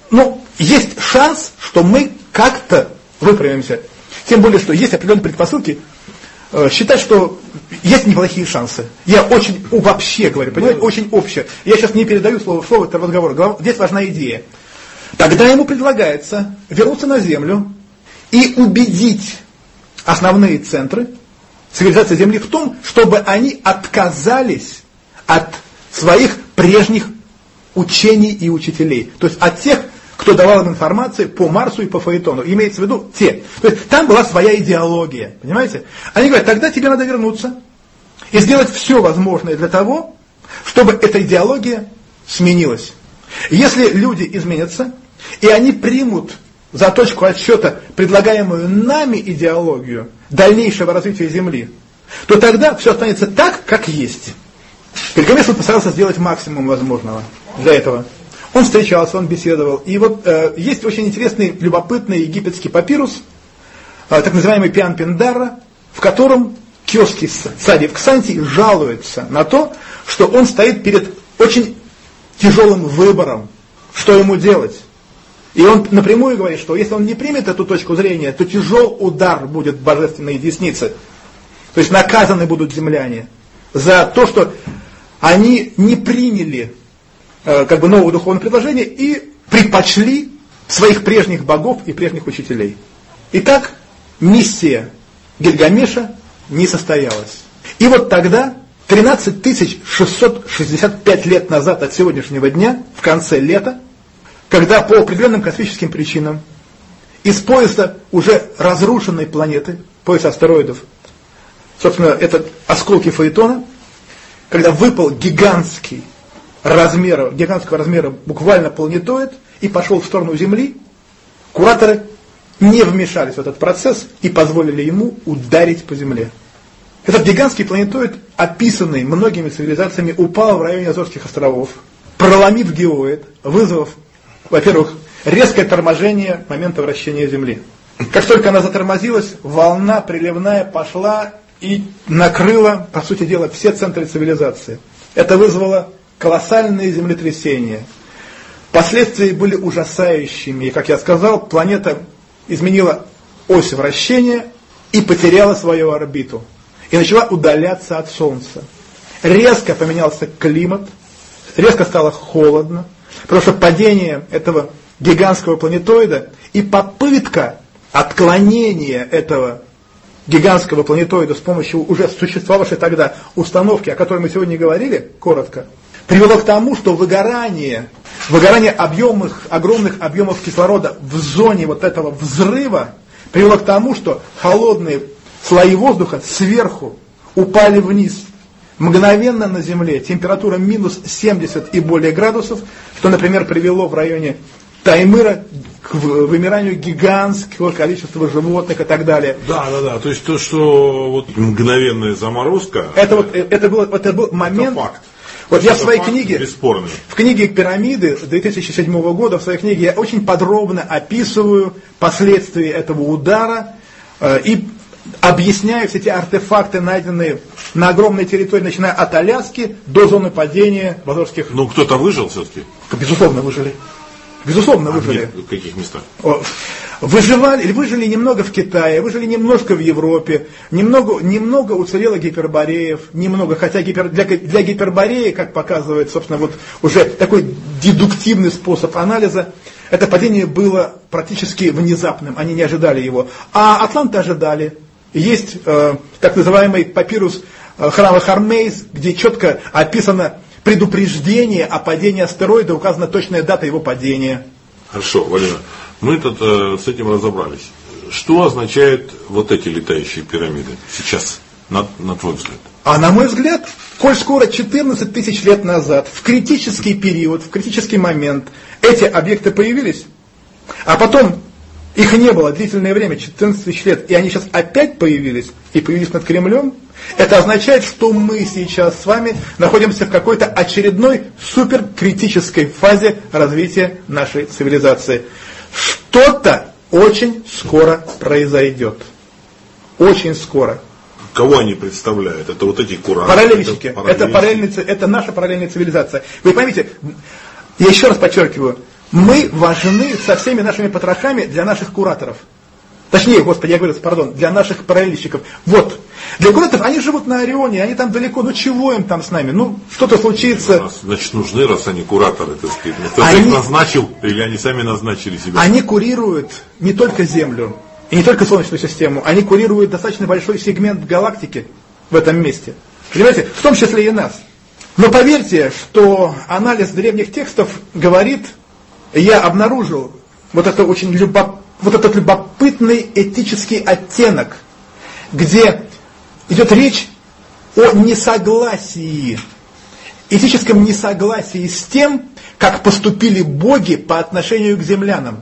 есть шанс, что мы как-то выправимся. Тем более, что есть определенные предпосылки считать, что есть неплохие шансы. Я очень вообще говорю, понимаете, очень общее. Я сейчас не передаю слово в слово этого разговора. Здесь важна идея. Тогда ему предлагается вернуться на Землю и убедить основные центры цивилизации Земли в том, чтобы они отказались от своих прежних учений и учителей. То есть от тех, кто давал им информацию по Марсу и по Фаэтону. Имеется в виду те. То есть там была своя идеология. Понимаете? Они говорят, тогда тебе надо вернуться и сделать все возможное для того, чтобы эта идеология сменилась. Если люди изменятся, и они примут за точку отсчета предлагаемую нами идеологию дальнейшего развития Земли, то тогда все останется так, как есть. Гильгамеш постарался сделать максимум возможного для этого. Он встречался, он беседовал. И вот есть очень интересный, любопытный египетский папирус, так называемый Пиан Пиндарра, в котором киосский царь Ксантий жалуется на то, что он стоит перед очень тяжелым выбором, что ему делать. И он напрямую говорит, что если он не примет эту точку зрения, то тяжел удар будет в божественные десницы. То есть наказаны будут земляне за то, что они не приняли новое духовное предложение и предпочли своих прежних богов и прежних учителей. Итак, миссия Гильгамеша не состоялась. И вот тогда, 13 665 лет назад от сегодняшнего дня, в конце лета, когда по определенным космическим причинам из пояса уже разрушенной планеты, пояса астероидов, собственно, это осколки Фаэтона, когда выпал гигантского размера буквально планетоид и пошел в сторону Земли, кураторы не вмешались в этот процесс и позволили ему ударить по Земле. Этот гигантский планетоид, описанный многими цивилизациями, упал в районе Азорских островов, проломив геоид, вызвав, во-первых, резкое торможение момента вращения Земли. Как только она затормозилась, волна приливная пошла и накрыла, по сути дела, все центры цивилизации. Это вызвало колоссальные землетрясения. Последствия были ужасающими. И, как я сказал, планета изменила ось вращения и потеряла свою орбиту. И начала удаляться от Солнца. Резко поменялся климат, резко стало холодно, потому что падение этого гигантского планетоида и попытка отклонения этого гигантского планетоида с помощью уже существовавшей тогда установки, о которой мы сегодня говорили, коротко, привело к тому, что выгорание огромных объемов кислорода в зоне вот этого взрыва привело к тому, что холодные слои воздуха сверху упали вниз мгновенно на Земле температура минус 70 и более градусов, что, например, привело в районе Таймыра к вымиранию гигантского количества животных и так далее. Да. То есть то, что вот мгновенная заморозка. Это был момент. Это факт. Вот я в своей книге, бесспорный. в книге «Пирамиды» 2007 года, в своей книге я очень подробно описываю последствия этого удара и объясняю все эти артефакты, найденные на огромной территории, начиная от Аляски до зоны падения Базорских. Ну, кто-то выжил все-таки? Безусловно, выжили. Безусловно, выжили. В каких местах? Выжили немного в Китае, выжили немножко в Европе, немного уцелело гипербореев, хотя для гипербореи, как показывает, собственно, вот уже такой дедуктивный способ анализа, это падение было практически внезапным, они не ожидали его. А атланты ожидали. Есть так называемый папирус храма Хармейс, где четко описано предупреждение о падении астероида, указана точная дата его падения. Хорошо, Валерий, мы тут с этим разобрались. Что означают вот эти летающие пирамиды сейчас, на твой взгляд? А на мой взгляд, коль скоро 14 тысяч лет назад, в критический период, в критический момент, эти объекты появились, а потом их не было длительное время, 14 тысяч лет, и они сейчас опять появились, и появились над Кремлем, это означает, что мы сейчас с вами находимся в какой-то очередной суперкритической фазе развития нашей цивилизации. Что-то очень скоро произойдет. Очень скоро. Кого они представляют? Это вот эти кураторы? Параллельщики. Это наша параллельная цивилизация. Вы поймите, я еще раз подчеркиваю, мы важны со всеми нашими потрохами для наших кураторов. Точнее, для наших параллельщиков. Вот. Для кураторов, они живут на Орионе, они там далеко, чего им там с нами? Что-то случится. Значит, нужны, раз они кураторы, так сказать. Кто-то их назначил, или они сами назначили себя? Они курируют не только Землю, и не только Солнечную систему, они курируют достаточно большой сегмент галактики в этом месте. Понимаете? В том числе и нас. Но поверьте, что анализ древних текстов говорит, я обнаружил этот любопытный этический оттенок, где идет речь о несогласии, этическом несогласии с тем, как поступили боги по отношению к землянам.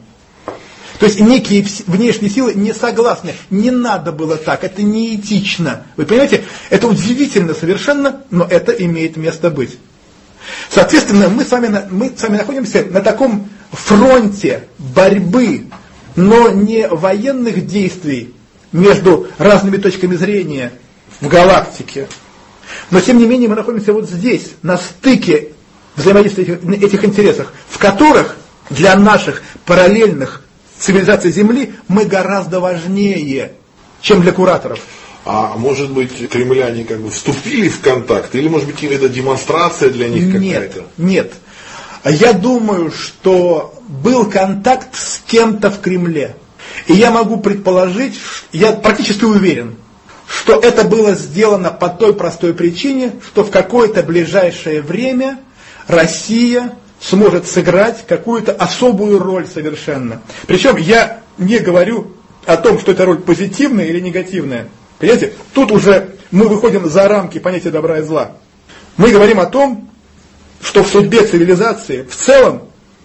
То есть некие внешние силы не согласны, не надо было так, это неэтично. Вы понимаете, это удивительно совершенно, но это имеет место быть. Соответственно, мы с вами находимся на таком фронте борьбы, но не военных действий между разными точками зрения в галактике. Но тем не менее мы находимся вот здесь, на стыке взаимодействия этих интересов, в которых для наших параллельных цивилизаций Земли мы гораздо важнее, чем для кураторов. А может быть, кремляне вступили в контакт, или может быть это демонстрация для них какая-то? Нет. Я думаю, что был контакт с кем-то в Кремле. И я могу предположить, я практически уверен, что это было сделано по той простой причине, что в какое-то ближайшее время Россия сможет сыграть какую-то особую роль совершенно. Причем я не говорю о том, что эта роль позитивная или негативная. Понимаете, тут уже мы выходим за рамки понятия добра и зла. Мы говорим о том, что в судьбе цивилизации в целом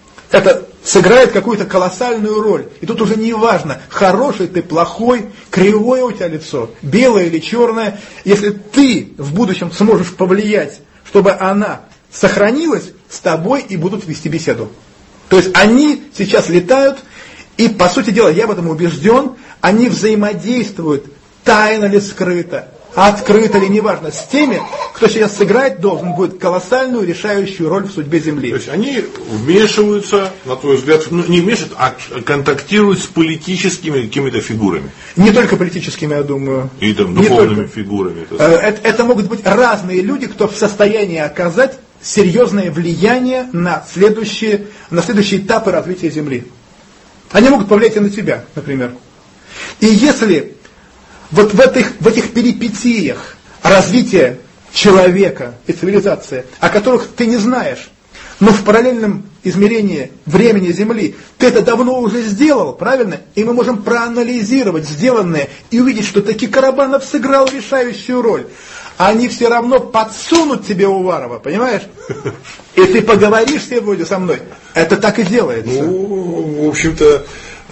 это сыграет какую-то колоссальную роль. И тут уже не важно, хороший ты, плохой, кривое у тебя лицо, белое или черное. Если ты в будущем сможешь повлиять, чтобы она сохранилась, с тобой и будут вести беседу. То есть они сейчас летают, и, по сути дела, я в этом убежден, они взаимодействуют, тайно ли скрыто, открыто ли, неважно, с теми, кто сейчас сыграть должен будет колоссальную решающую роль в судьбе Земли. То есть они вмешиваются, на твой взгляд, не вмешивают, а контактируют с политическими какими-то фигурами. Не только политическими, я думаю. И духовными фигурами. Это могут быть разные люди, кто в состоянии оказать серьезное влияние на следующие этапы развития Земли. Они могут повлиять и на тебя, например. И если вот в этих перипетиях развития человека и цивилизации, о которых ты не знаешь, но в параллельном измерении времени Земли ты это давно уже сделал, правильно? И мы можем проанализировать сделанное и увидеть, что таки Карабанов сыграл решающую роль. они все равно подсунут тебе Уварова, понимаешь? И ты поговоришь сегодня со мной. Это так и делается. Ну, в общем-то,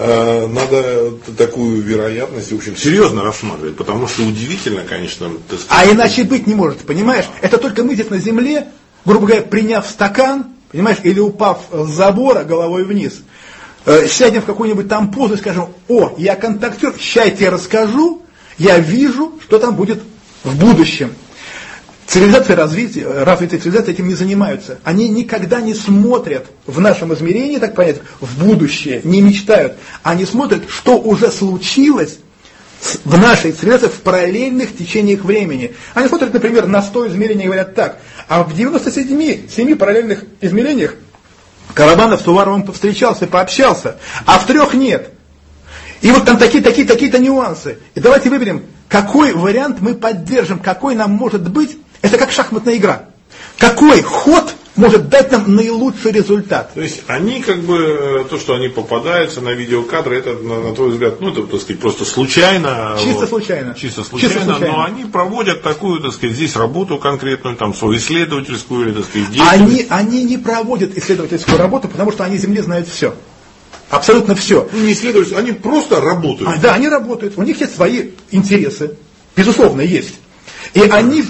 надо такую вероятность, в общем, серьезно рассматривать, потому что удивительно, конечно. А иначе быть не может, понимаешь? Это только мы здесь на земле, грубо говоря, приняв стакан, понимаешь, или упав с забора головой вниз, сядем в какую-нибудь там позу и скажем: о, я контактер, сейчас я тебе расскажу, я вижу, что там будет в будущем. Цивилизации, развитые цивилизации этим не занимаются. Они никогда не смотрят в нашем измерении, так понять, в будущее, не мечтают. Они смотрят, что уже случилось в нашей цивилизации в параллельных течениях времени. Они смотрят, например, на 100 измерений и говорят так: а в 97 параллельных измерениях Карабанов с Уваровым повстречался и пообщался, а в 3 нет. И вот там такие-то нюансы. И давайте выберем, какой вариант мы поддержим, какой нам может быть. Это как шахматная игра. Какой ход может дать нам наилучший результат? То есть они как бы, то, что они попадаются на видеокадры, это, на твой взгляд, ну, это, так сказать, просто случайно. Чисто случайно. Чисто случайно. Но они проводят такую, так сказать, здесь работу конкретную, там, свою исследовательскую или, так сказать, деятельность. Они не проводят исследовательскую работу, потому что они Земле знают все. Абсолютно все. Ну, не исследователи, они просто работают. Да, они работают. У них есть свои интересы. Безусловно, есть. И они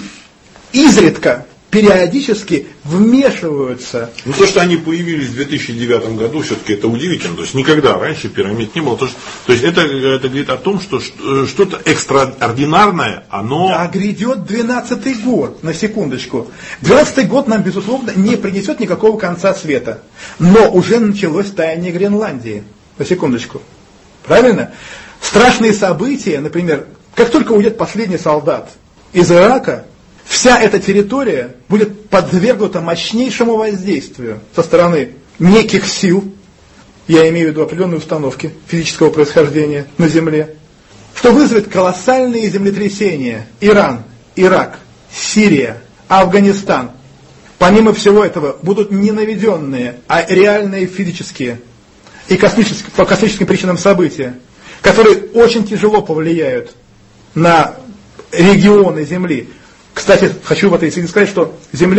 изредка, периодически вмешиваются. Ну, то, что они появились в 2009 году, все-таки это удивительно. То есть никогда раньше пирамид не было. То есть это говорит о том, что что-то экстраординарное, оно... Да, грядет 12-й год, на секундочку. 12-й год нам, безусловно, не принесет никакого конца света. Но уже началось таяние Гренландии. На секундочку. Правильно? Страшные события, например, как только уйдет последний солдат из Ирака, вся эта территория будет подвергнута мощнейшему воздействию со стороны неких сил, я имею в виду определенные установки физического происхождения на Земле, что вызовет колоссальные землетрясения. Иран, Ирак, Сирия, Афганистан. Помимо всего этого будут не наведенные, а реальные физические и по космическим причинам события, которые очень тяжело повлияют на регионы Земли. Кстати, хочу в этой связи сказать, что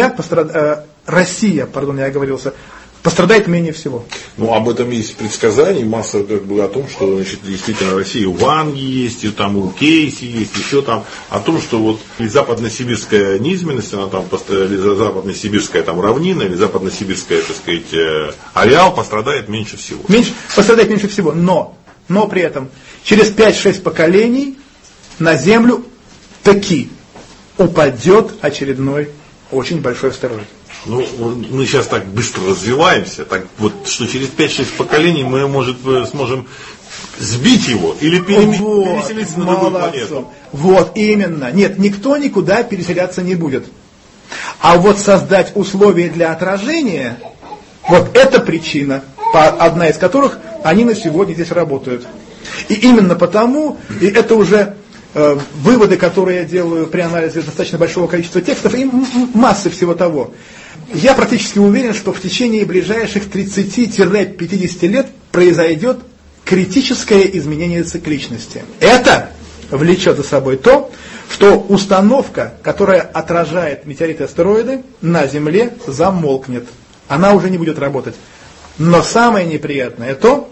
Россия, я оговорился, пострадает менее всего. Ну, об этом есть предсказания, масса как бы о том, что, значит, действительно Россия у Ванги есть, и там у Кейси есть, еще там, о том, что вот западно-сибирская низменность, она там, или западно-сибирская там равнина, или западно-сибирская, так сказать, ареал пострадает меньше всего. Пострадает меньше всего, но при этом через 5-6 поколений на Землю таки упадет очередной очень большой астероид. Ну, мы сейчас так быстро развиваемся, так вот, что через 5-6 поколений мы, может, сможем сбить его или переселиться на другую планету. Вот, именно. Нет, никто никуда переселяться не будет. А вот создать условия для отражения, вот это причина, одна из которых они на сегодня здесь работают. И именно потому, и это уже выводы, которые я делаю при анализе достаточно большого количества текстов и массы всего того. Я практически уверен, что в течение ближайших 30-50 лет произойдет критическое изменение цикличности. Это влечет за собой то, что установка, которая отражает метеориты и астероиды, на Земле замолкнет. Она уже не будет работать. Но самое неприятное то,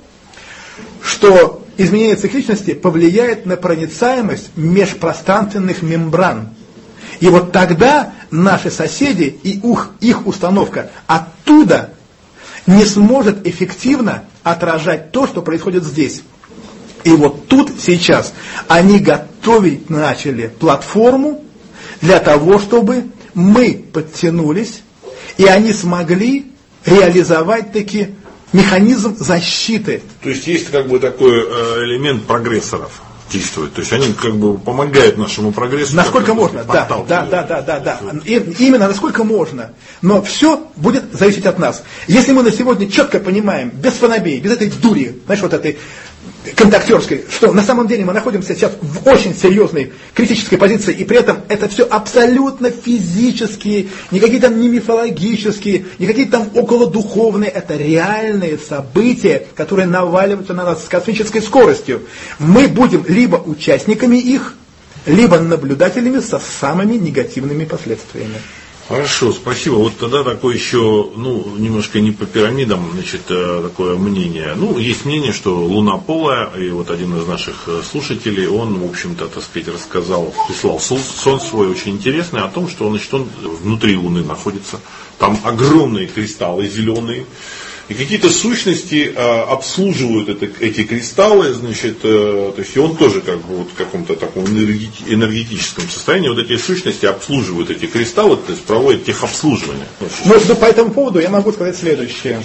что изменение цикличности повлияет на проницаемость межпространственных мембран. И вот тогда наши соседи и их установка оттуда не сможет эффективно отражать то, что происходит здесь. И вот тут сейчас они готовить начали платформу для того, чтобы мы подтянулись, и они смогли реализовать таки механизм защиты. То есть есть как бы такой элемент прогрессоров действует. То есть они как бы помогают нашему прогрессу. Насколько можно, да. Именно насколько можно. Но все будет зависеть от нас. Если мы на сегодня четко понимаем, без фанабей, без этой дури, знаешь, вот этой контактерской, что на самом деле мы находимся сейчас в очень серьезной критической позиции, и при этом это все абсолютно физические, никакие там не мифологические, никакие там околодуховные, это реальные события, которые наваливаются на нас с космической скоростью. Мы будем либо участниками их, либо наблюдателями со самыми негативными последствиями. Хорошо, спасибо. Вот тогда такое еще, немножко не по пирамидам, такое мнение. Есть мнение, что Луна полая, и вот один из наших слушателей, он, в общем-то, прислал сон свой очень интересный о том, что он внутри Луны находится. Там огромные кристаллы зеленые. И какие-то сущности обслуживают эти кристаллы, то есть он тоже в каком-то таком энергетическом состоянии, вот эти сущности обслуживают эти кристаллы, то есть проводят техобслуживание. По этому поводу я могу сказать следующее.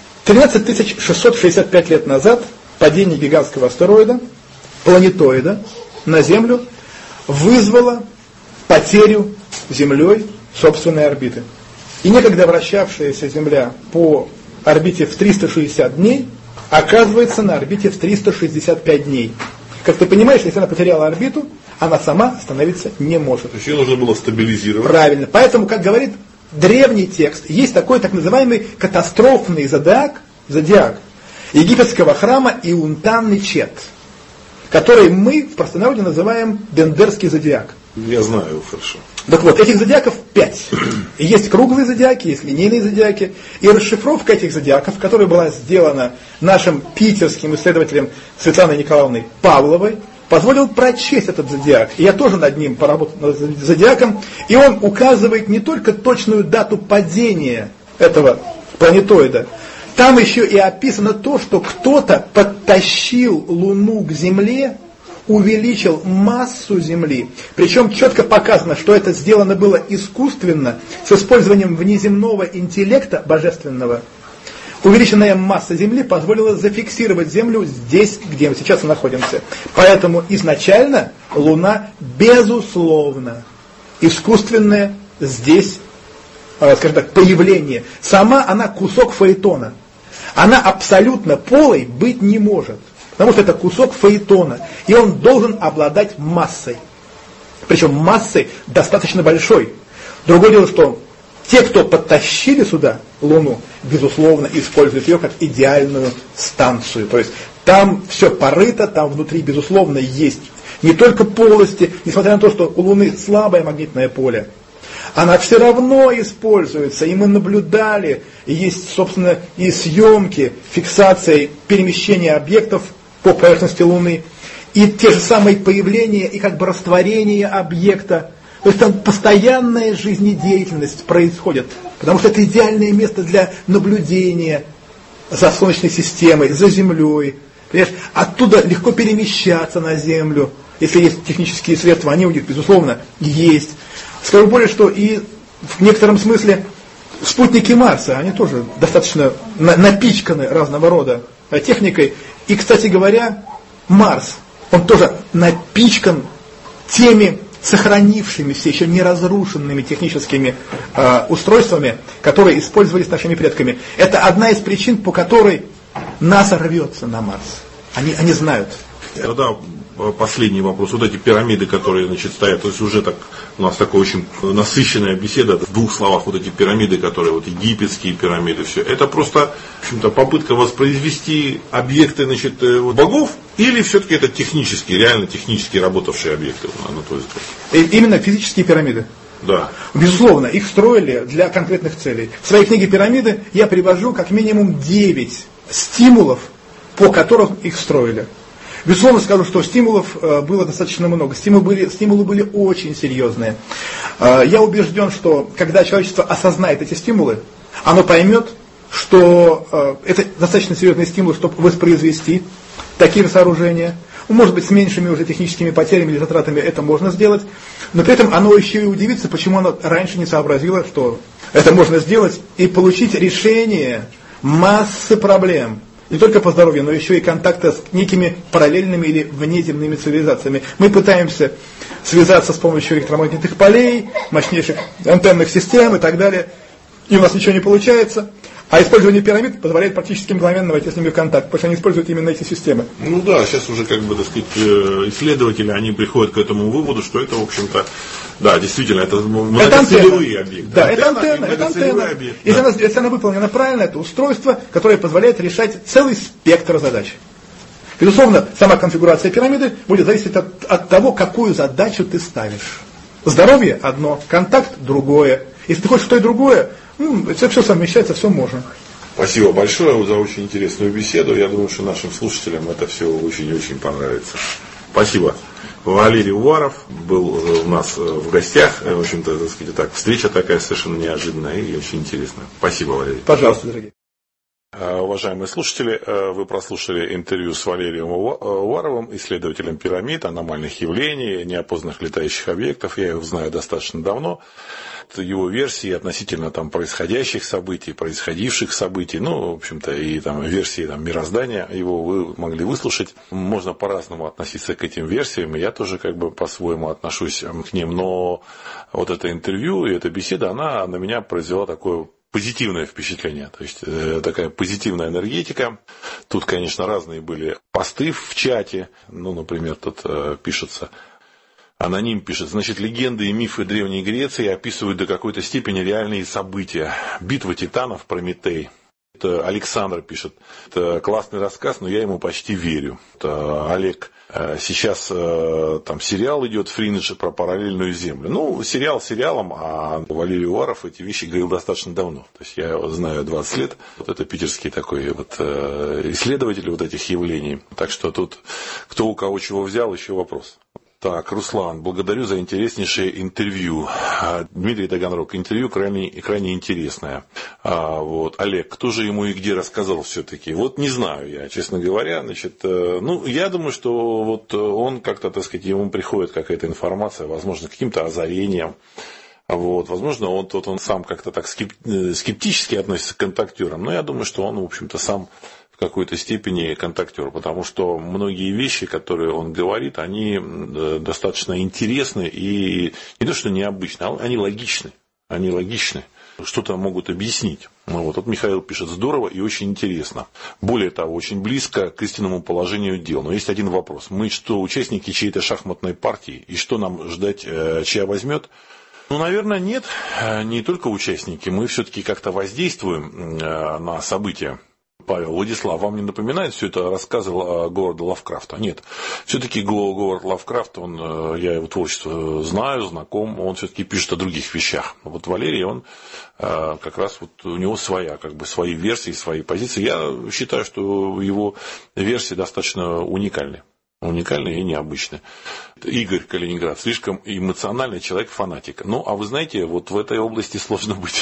13 665 лет назад падение гигантского астероида, планетоида, на Землю вызвало потерю Землей собственной орбиты. И некогда вращавшаяся Земля по орбите в 360 дней, оказывается на орбите в 365 дней. Как ты понимаешь, если она потеряла орбиту, она сама остановиться не может. То есть ее нужно было стабилизировать. Правильно. Поэтому, как говорит древний текст, есть такой так называемый катастрофный зодиак египетского храма Иунтан-Нечет, который мы в простонародье называем Бендерский зодиак. Я знаю его хорошо. Так вот, этих зодиаков 5. И есть круглые зодиаки, есть линейные зодиаки. И расшифровка этих зодиаков, которая была сделана нашим питерским исследователем Светланой Николаевной Павловой, позволил прочесть этот зодиак. И я тоже над ним поработал, над зодиаком. И он указывает не только точную дату падения этого планетоида, там еще и описано то, что кто-то подтащил Луну к Земле, увеличил массу Земли. Причем четко показано, что это сделано было искусственно, с использованием внеземного интеллекта божественного. Увеличенная масса Земли позволила зафиксировать Землю здесь, где мы сейчас находимся. Поэтому изначально Луна, безусловно, искусственное здесь, скажем так, появление. Сама она кусок фаэтона. Она абсолютно полой быть не может. Потому что это кусок фаэтона, и он должен обладать массой. Причем массой достаточно большой. Другое дело, что те, кто подтащили сюда Луну, безусловно, используют ее как идеальную станцию. То есть там все порыто, там внутри, безусловно, есть не только полости, несмотря на то, что у Луны слабое магнитное поле, она все равно используется, и мы наблюдали, и есть, собственно, и съемки, фиксация перемещения объектов по поверхности Луны, и те же самые появления и как бы растворение объекта. То есть там постоянная жизнедеятельность происходит, потому что это идеальное место для наблюдения за Солнечной системой, за Землей. Понимаешь? Оттуда легко перемещаться на Землю, если есть технические средства, они у них, безусловно, есть. Скажу более, что и в некотором смысле спутники Марса, они тоже достаточно напичканы разного рода техникой. И, кстати говоря, Марс, он тоже напичкан теми сохранившимися, еще не разрушенными техническими устройствами, которые использовались нашими предками. Это одна из причин, по которой НАСА рвется на Марс. Они знают. Тогда последний вопрос. Вот эти пирамиды, которые, стоят, то есть уже так, у нас такая очень насыщенная беседа, в двух словах, вот эти пирамиды, которые, египетские пирамиды, все, это просто, в общем-то, попытка воспроизвести объекты, богов, или все-таки это реально технически работавшие объекты, на твой взгляд? Именно физические пирамиды. Да. Безусловно, их строили для конкретных целей. В своей книге «Пирамиды» я привожу как минимум 9 стимулов, по которым их строили. Безусловно, скажу, что стимулов было достаточно много. Стимулы были очень серьезные. Я убежден, что когда человечество осознает эти стимулы, оно поймет, что это достаточно серьезный стимул, чтобы воспроизвести такие сооружения. Может быть, с меньшими уже техническими потерями или затратами это можно сделать. Но при этом оно еще и удивится, почему оно раньше не сообразило, что это можно сделать и получить решение массы проблем. Не только по здоровью, но еще и контакта с некими параллельными или внеземными цивилизациями. Мы пытаемся связаться с помощью электромагнитных полей, мощнейших антенных систем и так далее. И у нас ничего не получается. А использование пирамид позволяет практически мгновенно войти с ними в контакт, потому что они используют именно эти системы. Ну да, сейчас уже, исследователи, они приходят к этому выводу, что это, в общем-то, да, действительно, это многоцелевые объекты. Да, это антенна. Если она выполнена правильно, это устройство, которое позволяет решать целый спектр задач. Безусловно, сама конфигурация пирамиды будет зависеть от того, какую задачу ты ставишь. Здоровье одно, контакт другое. Если ты хочешь то и другое, все совмещается, все можно. Спасибо большое за очень интересную беседу. Я думаю, что нашим слушателям это все очень-очень понравится. Спасибо. Валерий Уваров был у нас в гостях. В общем-то, так сказать, так, встреча такая совершенно неожиданная и очень интересная. Спасибо, Валерий. Пожалуйста, дорогие. Уважаемые слушатели, вы прослушали интервью с Валерием Уваровым, исследователем пирамид, аномальных явлений, неопознанных летающих объектов. Я их знаю достаточно давно. Его версии относительно там происходящих событий, происходивших событий, в общем-то, и там версии мироздания его вы могли выслушать. Можно по-разному относиться к этим версиям, и я тоже по-своему отношусь к ним. Но вот это интервью и эта беседа, она на меня произвела такое позитивное впечатление, то есть такая позитивная энергетика. Тут, конечно, разные были посты в чате. Например, тут пишется, аноним пишет, легенды и мифы Древней Греции описывают до какой-то степени реальные события. Битва титанов, Прометей. Это Александр пишет, это классный рассказ, но я ему почти верю. Это Олег. Сейчас там сериал идет Фриндж про параллельную землю. Сериал сериалом, а Валерий Уваров эти вещи говорил достаточно давно. То есть я знаю 20 лет. Это питерский такой исследователь этих явлений. Так что тут кто у кого чего взял, еще вопрос. Так, Руслан, благодарю за интереснейшее интервью. Дмитрий Таганрог, интервью крайне интересное. Олег, кто же ему и где рассказал все-таки? Не знаю я, честно говоря. Я думаю, что он как-то, ему приходит какая-то информация, возможно, каким-то озарением. Возможно, он сам как-то так скептически относится к контактерам, но я думаю, что он, в общем-то, сам в какой-то степени контактер, потому что многие вещи, которые он говорит, они достаточно интересны и не то, что необычны, они логичны. Они логичны, что-то могут объяснить. Вот Михаил пишет, здорово и очень интересно. Более того, очень близко к истинному положению дел. Но есть один вопрос. Мы что, участники чьей-то шахматной партии? И что нам ждать, чья возьмет? Наверное, нет. Не только участники. Мы все-таки как-то воздействуем на события. Павел, Владислав, вам не напоминает все это рассказы Говарда Лавкрафта? Нет. Все-таки Говард Лавкрафт, я его творчество знаю, знаком, он все-таки пишет о других вещах. Валерий, он как раз у него свои версии, свои позиции. Я считаю, что его версии достаточно уникальны. Уникальный и необычный. Игорь Калининград, слишком эмоциональный человек, фанатик. А вы знаете, в этой области сложно быть,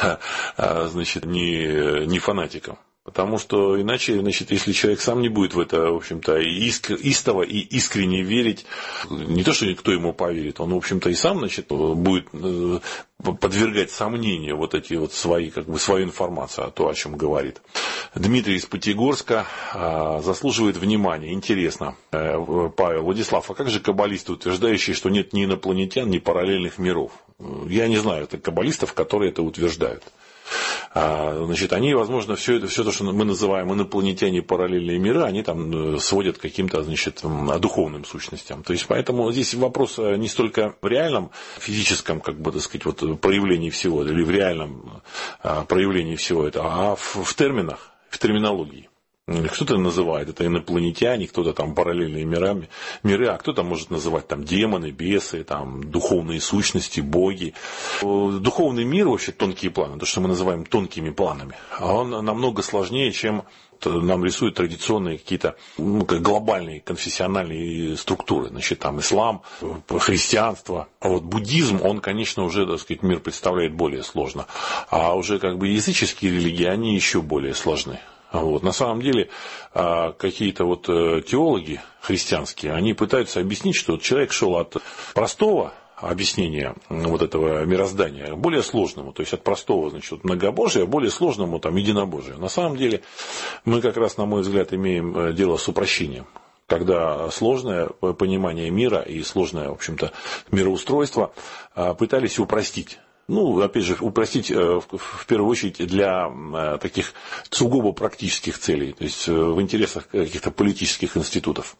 не фанатиком. Потому что иначе, если человек сам не будет в это, в общем-то, истово и искренне верить, не то, что никто ему поверит, он, в общем-то, и сам, будет подвергать сомнению свою информацию, о чем говорит. Дмитрий из Пятигорска заслуживает внимания. Интересно. Павел, Владислав, а как же каббалисты, утверждающие, что нет ни инопланетян, ни параллельных миров? Я не знаю каббалистов, которые это утверждают. Они, возможно, все то, что мы называем инопланетяне, параллельные миры, они там сводят к каким-то, духовным сущностям. То есть, поэтому здесь вопрос не столько в реальном физическом, проявлении всего, или в реальном проявлении всего этого, а в терминах, в терминологии. Кто-то называет это инопланетяне, кто-то там параллельные миры, а кто-то может называть там демоны, бесы, там духовные сущности, боги. Духовный мир, вообще тонкие планы, то, что мы называем тонкими планами, он намного сложнее, чем нам рисуют традиционные какие-то глобальные конфессиональные структуры. Там ислам, христианство. А буддизм, он, конечно, уже, мир представляет более сложно. А уже языческие религии, они еще более сложны. На самом деле, какие-то теологи христианские, они пытаются объяснить, что человек шел от простого объяснения этого мироздания к более сложному, то есть от простого, многобожия, к более сложному, единобожию. На самом деле, мы как раз, на мой взгляд, имеем дело с упрощением. Когда сложное понимание мира и сложное, в общем-то, мироустройство пытались упростить. Опять же, упростить в первую очередь для таких сугубо практических целей, то есть в интересах каких-то политических институтов.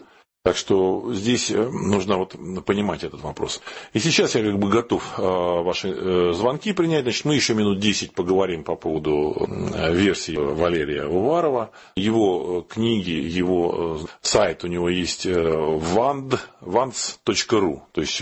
Так что здесь нужно вот понимать этот вопрос. И сейчас я как бы готов ваши звонки принять. Значит, мы еще минут 10 поговорим по поводу версии Валерия Уварова. Его книги, его сайт у него есть vands.ru, то есть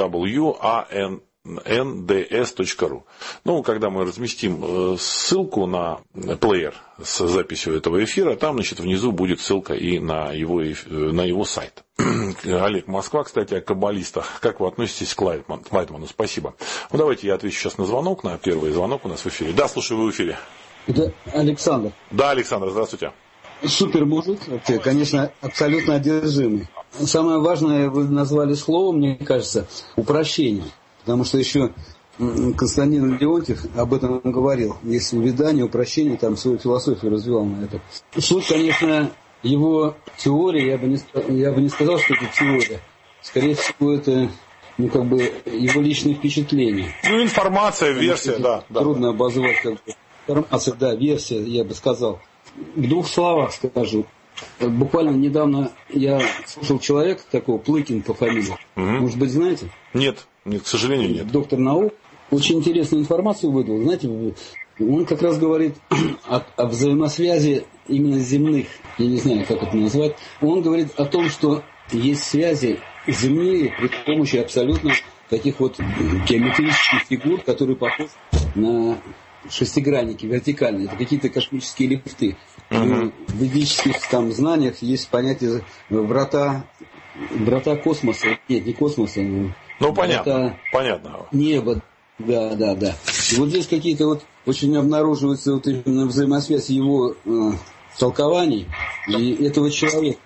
wands.ru. Ну, когда мы разместим ссылку на плеер с записью этого эфира, там, значит, внизу будет ссылка и на его сайт. Олег, Москва, кстати, о каббалистах. Как вы относитесь к Лайтману? Спасибо. Ну, давайте я отвечу сейчас на звонок, на первый звонок у нас в эфире. Да, слушаю, вы в эфире. Это Александр. Да, Александр, здравствуйте. Супер мужик, конечно, абсолютно одержимый. Самое важное вы назвали словом, мне кажется, упрощение. Потому что еще Константин Леонтьев об этом говорил. Есть увядание, упрощение, там свою философию развивал на это. Суть, конечно, его теория, я бы не сказал, что это теория. Скорее всего, это его личные впечатления. Ну, информация, версия, да. Трудно обозвать информация, да, версия, я бы сказал. В двух словах скажу. Буквально недавно я слушал человека такого, Плыкин по фамилии. Может быть, знаете? Нет, к сожалению, нет. Доктор наук. Очень интересную информацию выдал. Знаете, он как раз говорит о взаимосвязи именно земных. Я не знаю, как это назвать. Он говорит о том, что есть связи земные при помощи абсолютно таких вот геометрических фигур, которые похожи на шестигранники, вертикальные. Это какие-то космические лифты. В ведических там знаниях есть понятие врата космоса. Нет, не космоса. Ну, понятно. Небо. Да. И вот здесь какие-то вот очень обнаруживаются вот именно взаимосвязь его толкований и этого человека.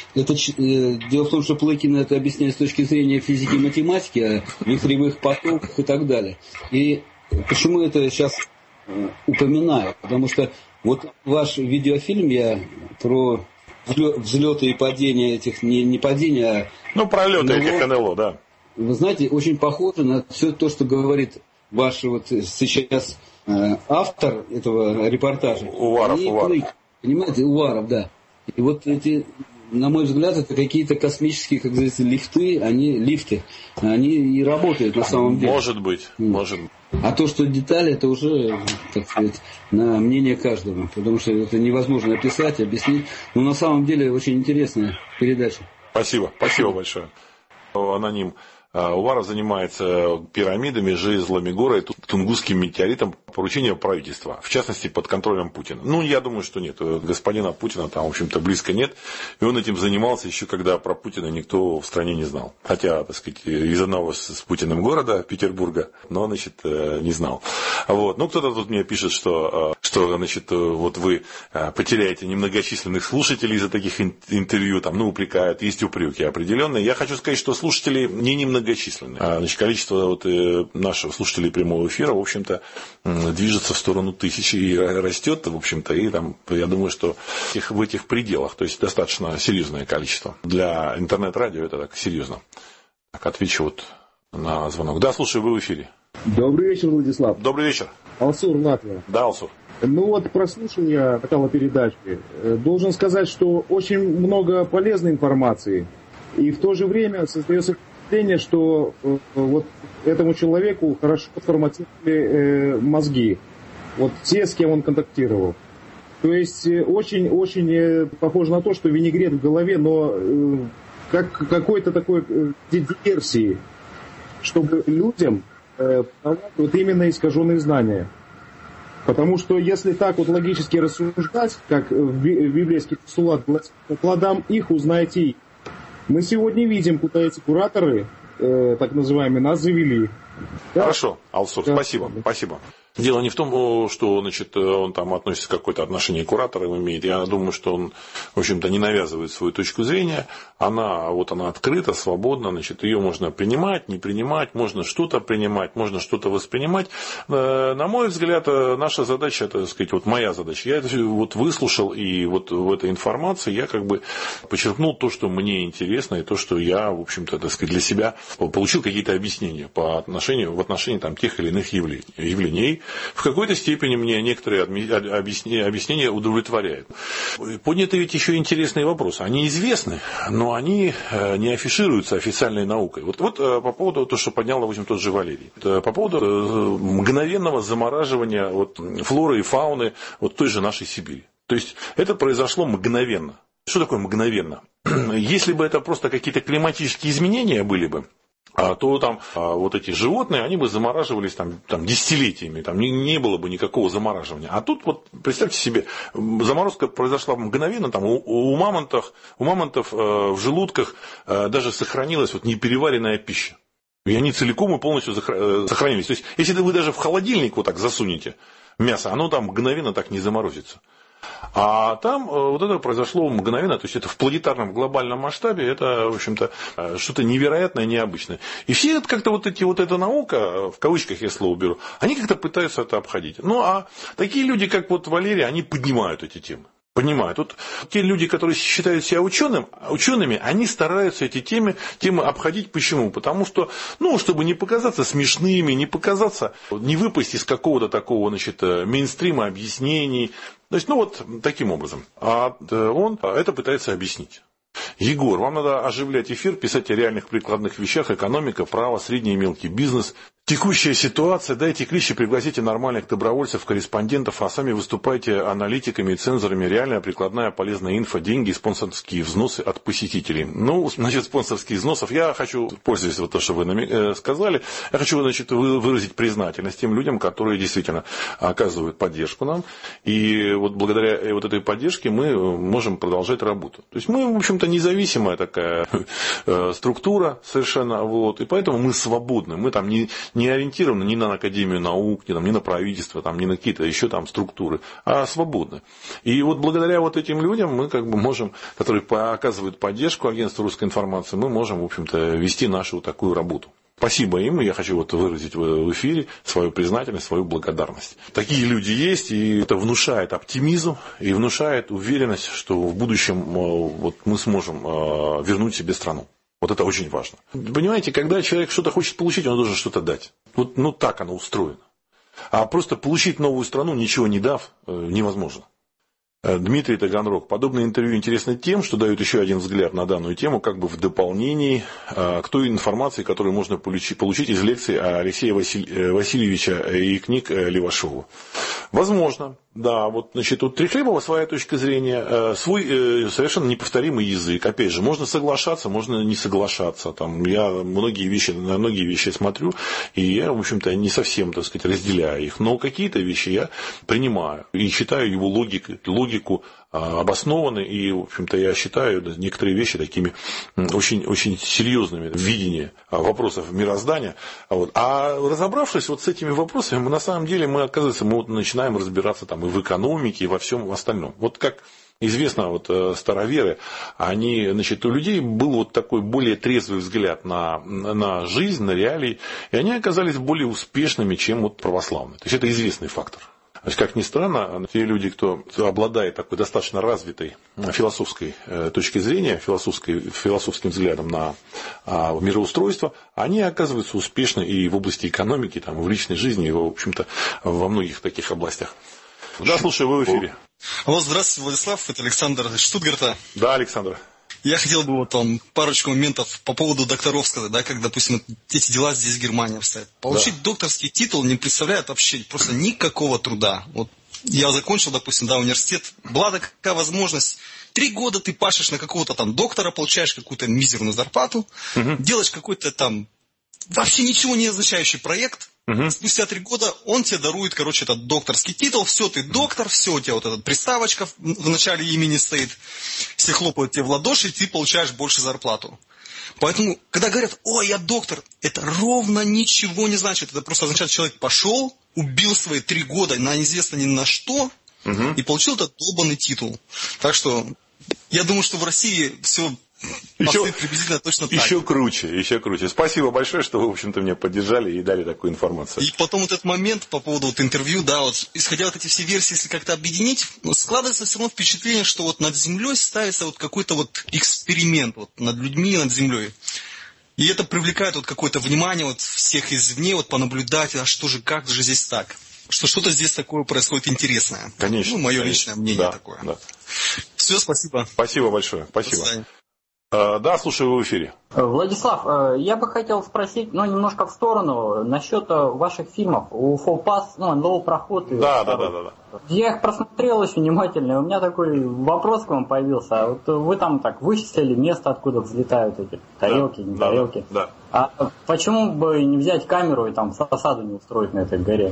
Дело в том, что Плыкин это объясняет с точки зрения физики и математики, о вихревых потоках и так далее. И почему это сейчас упоминаю? Потому что вот ваш видеофильм я про взлеты и падения этих, не падения, а... пролеты этих НЛО, да. Вы знаете, очень похоже на все то, что говорит ваш вот сейчас автор этого репортажа. Уваров. Понимаете, Уваров, да. И вот эти, на мой взгляд, это какие-то космические, как говорится, лифты, они и работают на самом деле. Может быть. А то, что детали, это уже, так сказать, на мнение каждого. Потому что это невозможно описать, объяснить. Но на самом деле очень интересная передача. Спасибо большое. Аноним. Уваров занимается пирамидами, жезлами горы, Тунгусским метеоритом по поручению правительства, в частности, под контролем Путина. Ну, я думаю, что нет. Господина Путина там, в общем-то, близко нет. И он этим занимался еще, когда про Путина никто в стране не знал. Хотя, так сказать, из одного с Путиным города, Петербурга, но, значит, не знал. Вот. Ну, кто-то тут мне пишет, что значит, вот вы потеряете немногочисленных слушателей из-за таких интервью, там, упрекают, есть упреки определенные. Я хочу сказать, что слушатели не немногочисленные. Значит, количество наших слушателей прямого эфира, в общем-то, движется в сторону 1000 и растет, в общем-то, и там, я думаю, что в этих пределах, то есть достаточно серьезное количество. Для интернет-радио это так серьезно. Так, отвечу вот на звонок. Да, слушаю, вы в эфире. Добрый вечер, Владислав. Добрый вечер. Алсур, Латвия. Да, Алсур. Прослушал я начало передачи. Должен сказать, что очень много полезной информации. И в то же время создается впечатление, что вот этому человеку хорошо форматировали мозги. Вот те, с кем он контактировал. То есть очень похоже на то, что винегрет в голове, но как какой-то такой диверсии, чтобы людям давать вот именно искаженные знания. Потому что если так вот логически рассуждать, как в библейский постулат, по плодам их узнаете их. Мы сегодня видим, куда эти кураторы, так называемые, нас завели. Хорошо, Алсур, да. Спасибо. Дело не в том, что, значит, он там относится к какое-то отношение к кураторам имеет. Я думаю, что он, в общем-то, не навязывает свою точку зрения. Она открыта, свободна, значит, ее можно принимать, не принимать, можно что-то принимать, можно что-то воспринимать. На мой взгляд, наша задача, так сказать, вот моя задача, я это вот выслушал, и вот в этой информации я как бы подчеркнул то, что мне интересно, и то, что я, в общем-то, так сказать, для себя получил какие-то объяснения в отношении там тех или иных явлений. В какой-то степени мне некоторые объяснения удовлетворяют. Подняты ведь еще интересные вопросы. Они известны, но они не афишируются официальной наукой. Вот по поводу того, что поднял, допустим, тот же Валерий. По поводу мгновенного замораживания флоры и фауны той же нашей Сибири. То есть это произошло мгновенно. Что такое мгновенно? Если бы это просто какие-то климатические изменения были бы, то там эти животные, они бы замораживались там десятилетиями, там не было бы никакого замораживания. А тут представьте себе, заморозка произошла мгновенно, там у мамонтов в желудках даже сохранилась непереваренная пища. И они целиком и полностью сохранились. То есть, если вы даже в холодильник так засунете мясо, оно там мгновенно так не заморозится. А там это произошло мгновенно, то есть это в планетарном глобальном масштабе, это, в общем-то, что-то невероятное, необычное. И все как-то эта наука, в кавычках я слово беру, они как-то пытаются это обходить. Ну, а такие люди, как Валерий, они поднимают эти темы. Понимают. Те люди, которые считают себя учеными, они стараются эти темы обходить. Почему? Потому что, чтобы не показаться смешными, не выпасть из какого-то такого, мейнстрима объяснений. То есть, таким образом. А он это пытается объяснить. Егор, вам надо оживлять эфир, писать о реальных прикладных вещах, экономика, право, средний и мелкий бизнес. Текущая ситуация, дайте кличи, пригласите нормальных добровольцев, корреспондентов, а сами выступайте аналитиками и цензорами. Реальная, прикладная, полезная инфо, деньги, спонсорские взносы от посетителей. Спонсорские взносов, я хочу, пользуясь то, что вы сказали, я хочу, выразить признательность тем людям, которые действительно оказывают поддержку нам. И благодаря этой поддержке мы можем продолжать работу. То есть мы, в общем-то, независимая такая структура совершенно, и поэтому мы свободны, мы там не ориентированы ни на Академию наук, ни на правительство, ни на какие-то еще структуры, а свободны. И благодаря этим людям мы можем, которые оказывают поддержку агентству русской информации, мы можем, в общем-то, вести нашу такую работу. Спасибо им, и я хочу выразить в эфире свою признательность, свою благодарность. Такие люди есть, и это внушает оптимизм, и внушает уверенность, что в будущем мы сможем вернуть себе страну. Это очень важно. Понимаете, когда человек что-то хочет получить, он должен что-то дать. Так оно устроено. А просто получить новую страну, ничего не дав, невозможно. Дмитрий Таганрог. Подобное интервью интересно тем, что дают еще один взгляд на данную тему, в дополнении к той информации, которую можно получить из лекций Алексея Васильевича и книг Левашова. Возможно. Да, у Трехлебова своя точка зрения, свой совершенно неповторимый язык. Опять же, можно соглашаться, можно не соглашаться. Я на многие вещи смотрю, и я, в общем-то, не совсем, разделяю их. Но какие-то вещи я принимаю и считаю его логику обоснованной. И, в общем-то, я считаю некоторые вещи такими очень, очень серьезными в видении вопросов мироздания. А разобравшись с этими вопросами, на самом деле мы начинаем разбираться и в экономике, и во всем остальном. Как известно, староверы, они, у людей был такой более трезвый взгляд на жизнь, на реалии, и они оказались более успешными, чем православные. То есть это известный фактор. То есть, как ни странно, те люди, кто обладает такой достаточно развитой философской точкой зрения, философским взглядом на мироустройство, они оказываются успешны и в области экономики, и в личной жизни, и, в общем-то, во многих таких областях. Да, слушай, вы в эфире. Алло, здравствуйте, Владислав, это Александр из Штутгарта. Да, Александр. Я хотел бы парочку моментов по поводу докторов сказать, как, допустим, эти дела здесь в Германии обстоят. Получить докторский титул не представляет вообще просто никакого труда. Я закончил, допустим, университет, была такая возможность. 3 года ты пашешь на какого-то доктора, получаешь какую-то мизерную зарплату, делаешь какой-то вообще ничего не означающий проект. Спустя 3 года он тебе дарует, этот докторский титул, все, ты доктор, все, у тебя эта приставочка в начале имени стоит, все хлопают тебе в ладоши, и ты получаешь больше зарплату. Поэтому, когда говорят, я доктор, это ровно ничего не значит. Это просто означает, что человек пошел, убил свои 3 года на неизвестно ни на что, и получил этот долбанный титул. Так что, я думаю, что в России все... приблизительно точно так. Еще круче. Спасибо большое, что вы, в общем-то, меня поддержали и дали такую информацию. И потом этот момент по поводу интервью, исходя эти все версии, если как-то объединить, складывается все равно впечатление, что над землей ставится какой-то эксперимент над людьми, над землей. И это привлекает какое-то внимание всех извне, понаблюдать, как же здесь так. что что-то здесь такое происходит интересное. Конечно. Ну, мое конечно. личное мнение такое. Да. Все, спасибо. Спасибо большое. Спасибо. Да, слушаю, вы в эфире. Владислав, я бы хотел спросить, немножко в сторону, насчет ваших фильмов. УФО Пас, НЛО Проход. Да. Я их просмотрел очень внимательно, и у меня такой вопрос к вам появился. Вот вы там так вычислили место, откуда взлетают эти тарелки, не тарелки. Да. А почему бы не взять камеру и там фасаду не устроить на этой горе?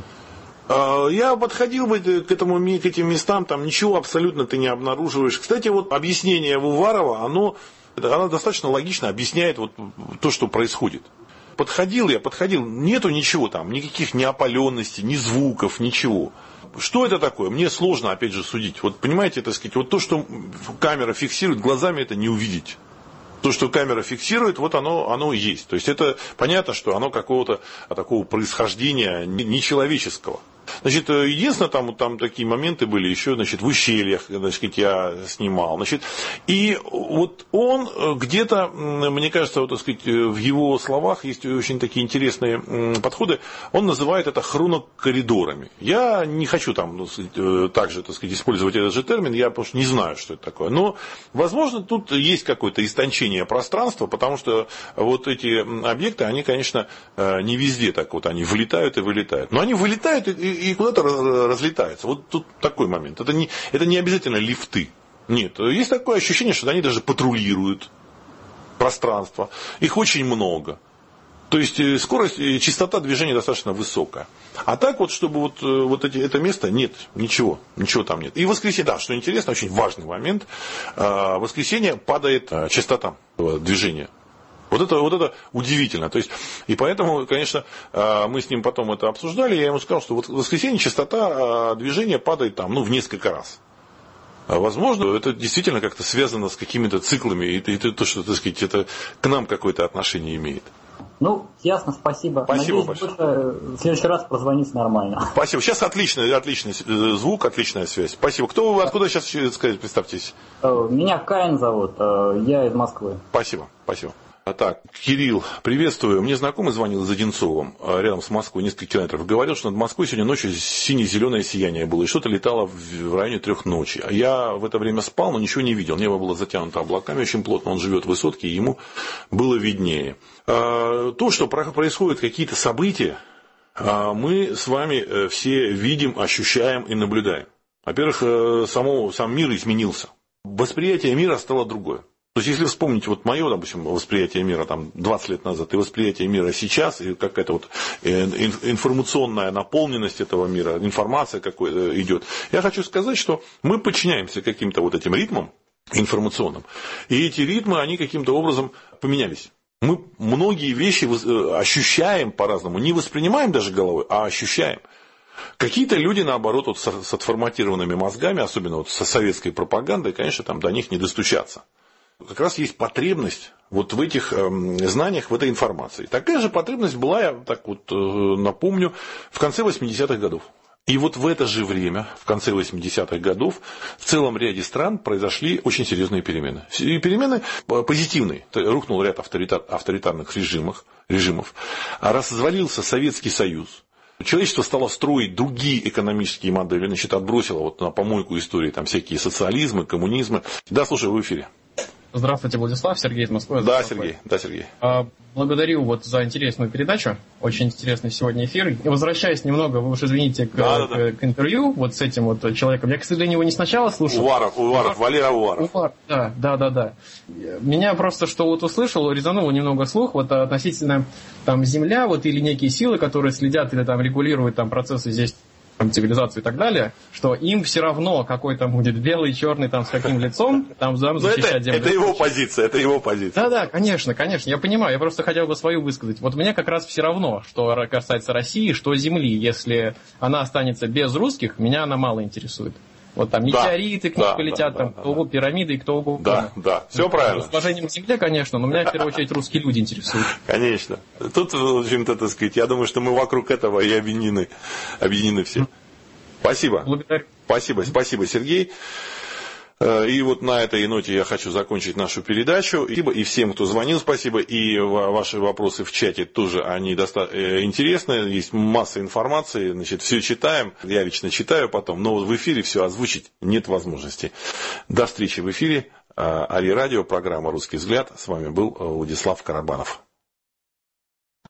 Я подходил бы к этим местам, там ничего абсолютно ты не обнаруживаешь. Кстати, вот объяснение Уварова, оно достаточно логично объясняет вот то, что происходит. Подходил, нету ничего там, никаких ни опаленностей, ни звуков, ничего. Что это такое? Мне сложно, опять же, судить. Вот понимаете, так сказать, вот то, что камера фиксирует, глазами это не увидеть. То, что камера фиксирует, вот оно и есть. То есть это понятно, что оно какого-то такого происхождения нечеловеческого. Значит, единственное, там такие моменты были еще, значит, в ущельях, значит, я снимал. Значит, и вот он где-то, мне кажется, вот, так сказать, в его словах есть очень такие интересные подходы. Он называет это хронокоридорами. Я не хочу там, так сказать, также, так сказать, использовать этот же термин, я просто не знаю, что это такое. Но, возможно, тут есть какое-то истончение пространства, потому что вот эти объекты, они, конечно, не везде так вот, они влетают и вылетают. Но они вылетают и куда-то разлетаются. Вот тут такой момент. Это не обязательно лифты. Нет. Есть такое ощущение, что они даже патрулируют пространство. Их очень много. То есть скорость, частота движения достаточно высокая. А так вот, чтобы это место, нет, ничего там нет. И в воскресенье, да, что интересно, очень важный момент, в воскресенье падает частота движения. Вот это удивительно. То есть, и поэтому, конечно, мы с ним потом это обсуждали, я ему сказал, что вот в воскресенье частота движения падает там, в несколько раз. Возможно, это действительно как-то связано с какими-то циклами, и то, что, так сказать, это к нам какое-то отношение имеет. Ясно, спасибо. Спасибо Надеюсь, большое. В следующий раз прозвонить нормально. Спасибо. Сейчас отличный звук, отличная связь. Спасибо. Кто вы, откуда сейчас сказать, представьтесь? Меня Каин зовут, я из Москвы. Спасибо. Так, Кирилл, приветствую. Мне знакомый звонил из Одинцова, рядом с Москвой, несколько километров. Говорил, что над Москвой сегодня ночью сине-зеленое сияние было, и что-то летало в районе 3 ночи. Я в это время спал, но ничего не видел. Небо было затянуто облаками очень плотно. Он живет в высотке, и ему было виднее. То, что происходят какие-то события, мы с вами все видим, ощущаем и наблюдаем. Во-первых, сам мир изменился. Восприятие мира стало другое. То есть, если вспомнить вот мое, допустим, восприятие мира там 20 лет назад и восприятие мира сейчас, и какая-то вот информационная наполненность этого мира, информация какая-то идет, я хочу сказать, что мы подчиняемся каким-то вот этим ритмам информационным, и эти ритмы, они каким-то образом поменялись. Мы многие вещи ощущаем по-разному, не воспринимаем даже головой, а ощущаем. Какие-то люди, наоборот, вот с отформатированными мозгами, особенно вот со советской пропагандой, конечно, там до них не достучаться. Как раз есть потребность вот в этих знаниях, в этой информации. Такая же потребность была, я так вот напомню, в конце 80-х годов. И вот в это же время, в конце 80-х годов, в целом ряде стран произошли очень серьезные перемены. И перемены позитивные. Рухнул ряд авторитарных режимов. Развалился Советский Союз. Человечество стало строить другие экономические модели. Значит, отбросило вот на помойку истории там всякие социализмы, коммунизмы. Да, слушай, в эфире. Здравствуйте, Владислав, Сергей из Москвы. Да, Сергей. Благодарю за интересную передачу. Очень интересный сегодня эфир. И возвращаясь немного, вы уж извините, к интервью вот с этим вот человеком. Я, к сожалению, его не сначала слушал. Валера Уваров. Да. Меня просто, что вот услышал, резануло немного слух вот относительно там Земля вот, или некие силы, которые следят или там регулируют там процессы здесь, цивилизацию и так далее, что им все равно какой там будет белый, черный, там с каким лицом, там защищать землю. Это его позиция. Да, конечно, я понимаю, я просто хотел бы свою высказать. Вот мне как раз все равно, что касается России, что Земли, если она останется без русских, меня она мало интересует. Вот там метеориты к ним полетят, там кто угодно, пирамиды и кто угодно. Да, все правильно. С уважением к Земле, конечно, но меня в первую очередь русские люди интересуют. Конечно. Тут, в общем-то, так сказать, я думаю, что мы вокруг этого и объединены все. Спасибо. Благодарю. Спасибо, Сергей. И вот на этой ноте я хочу закончить нашу передачу. И всем, кто звонил, спасибо. И ваши вопросы в чате тоже, они достаточно интересны. Есть масса информации. Значит, все читаем. Я лично читаю потом. Но в эфире все озвучить нет возможности. До встречи в эфире. Ари Радио, программа «Русский взгляд». С вами был Владислав Карабанов.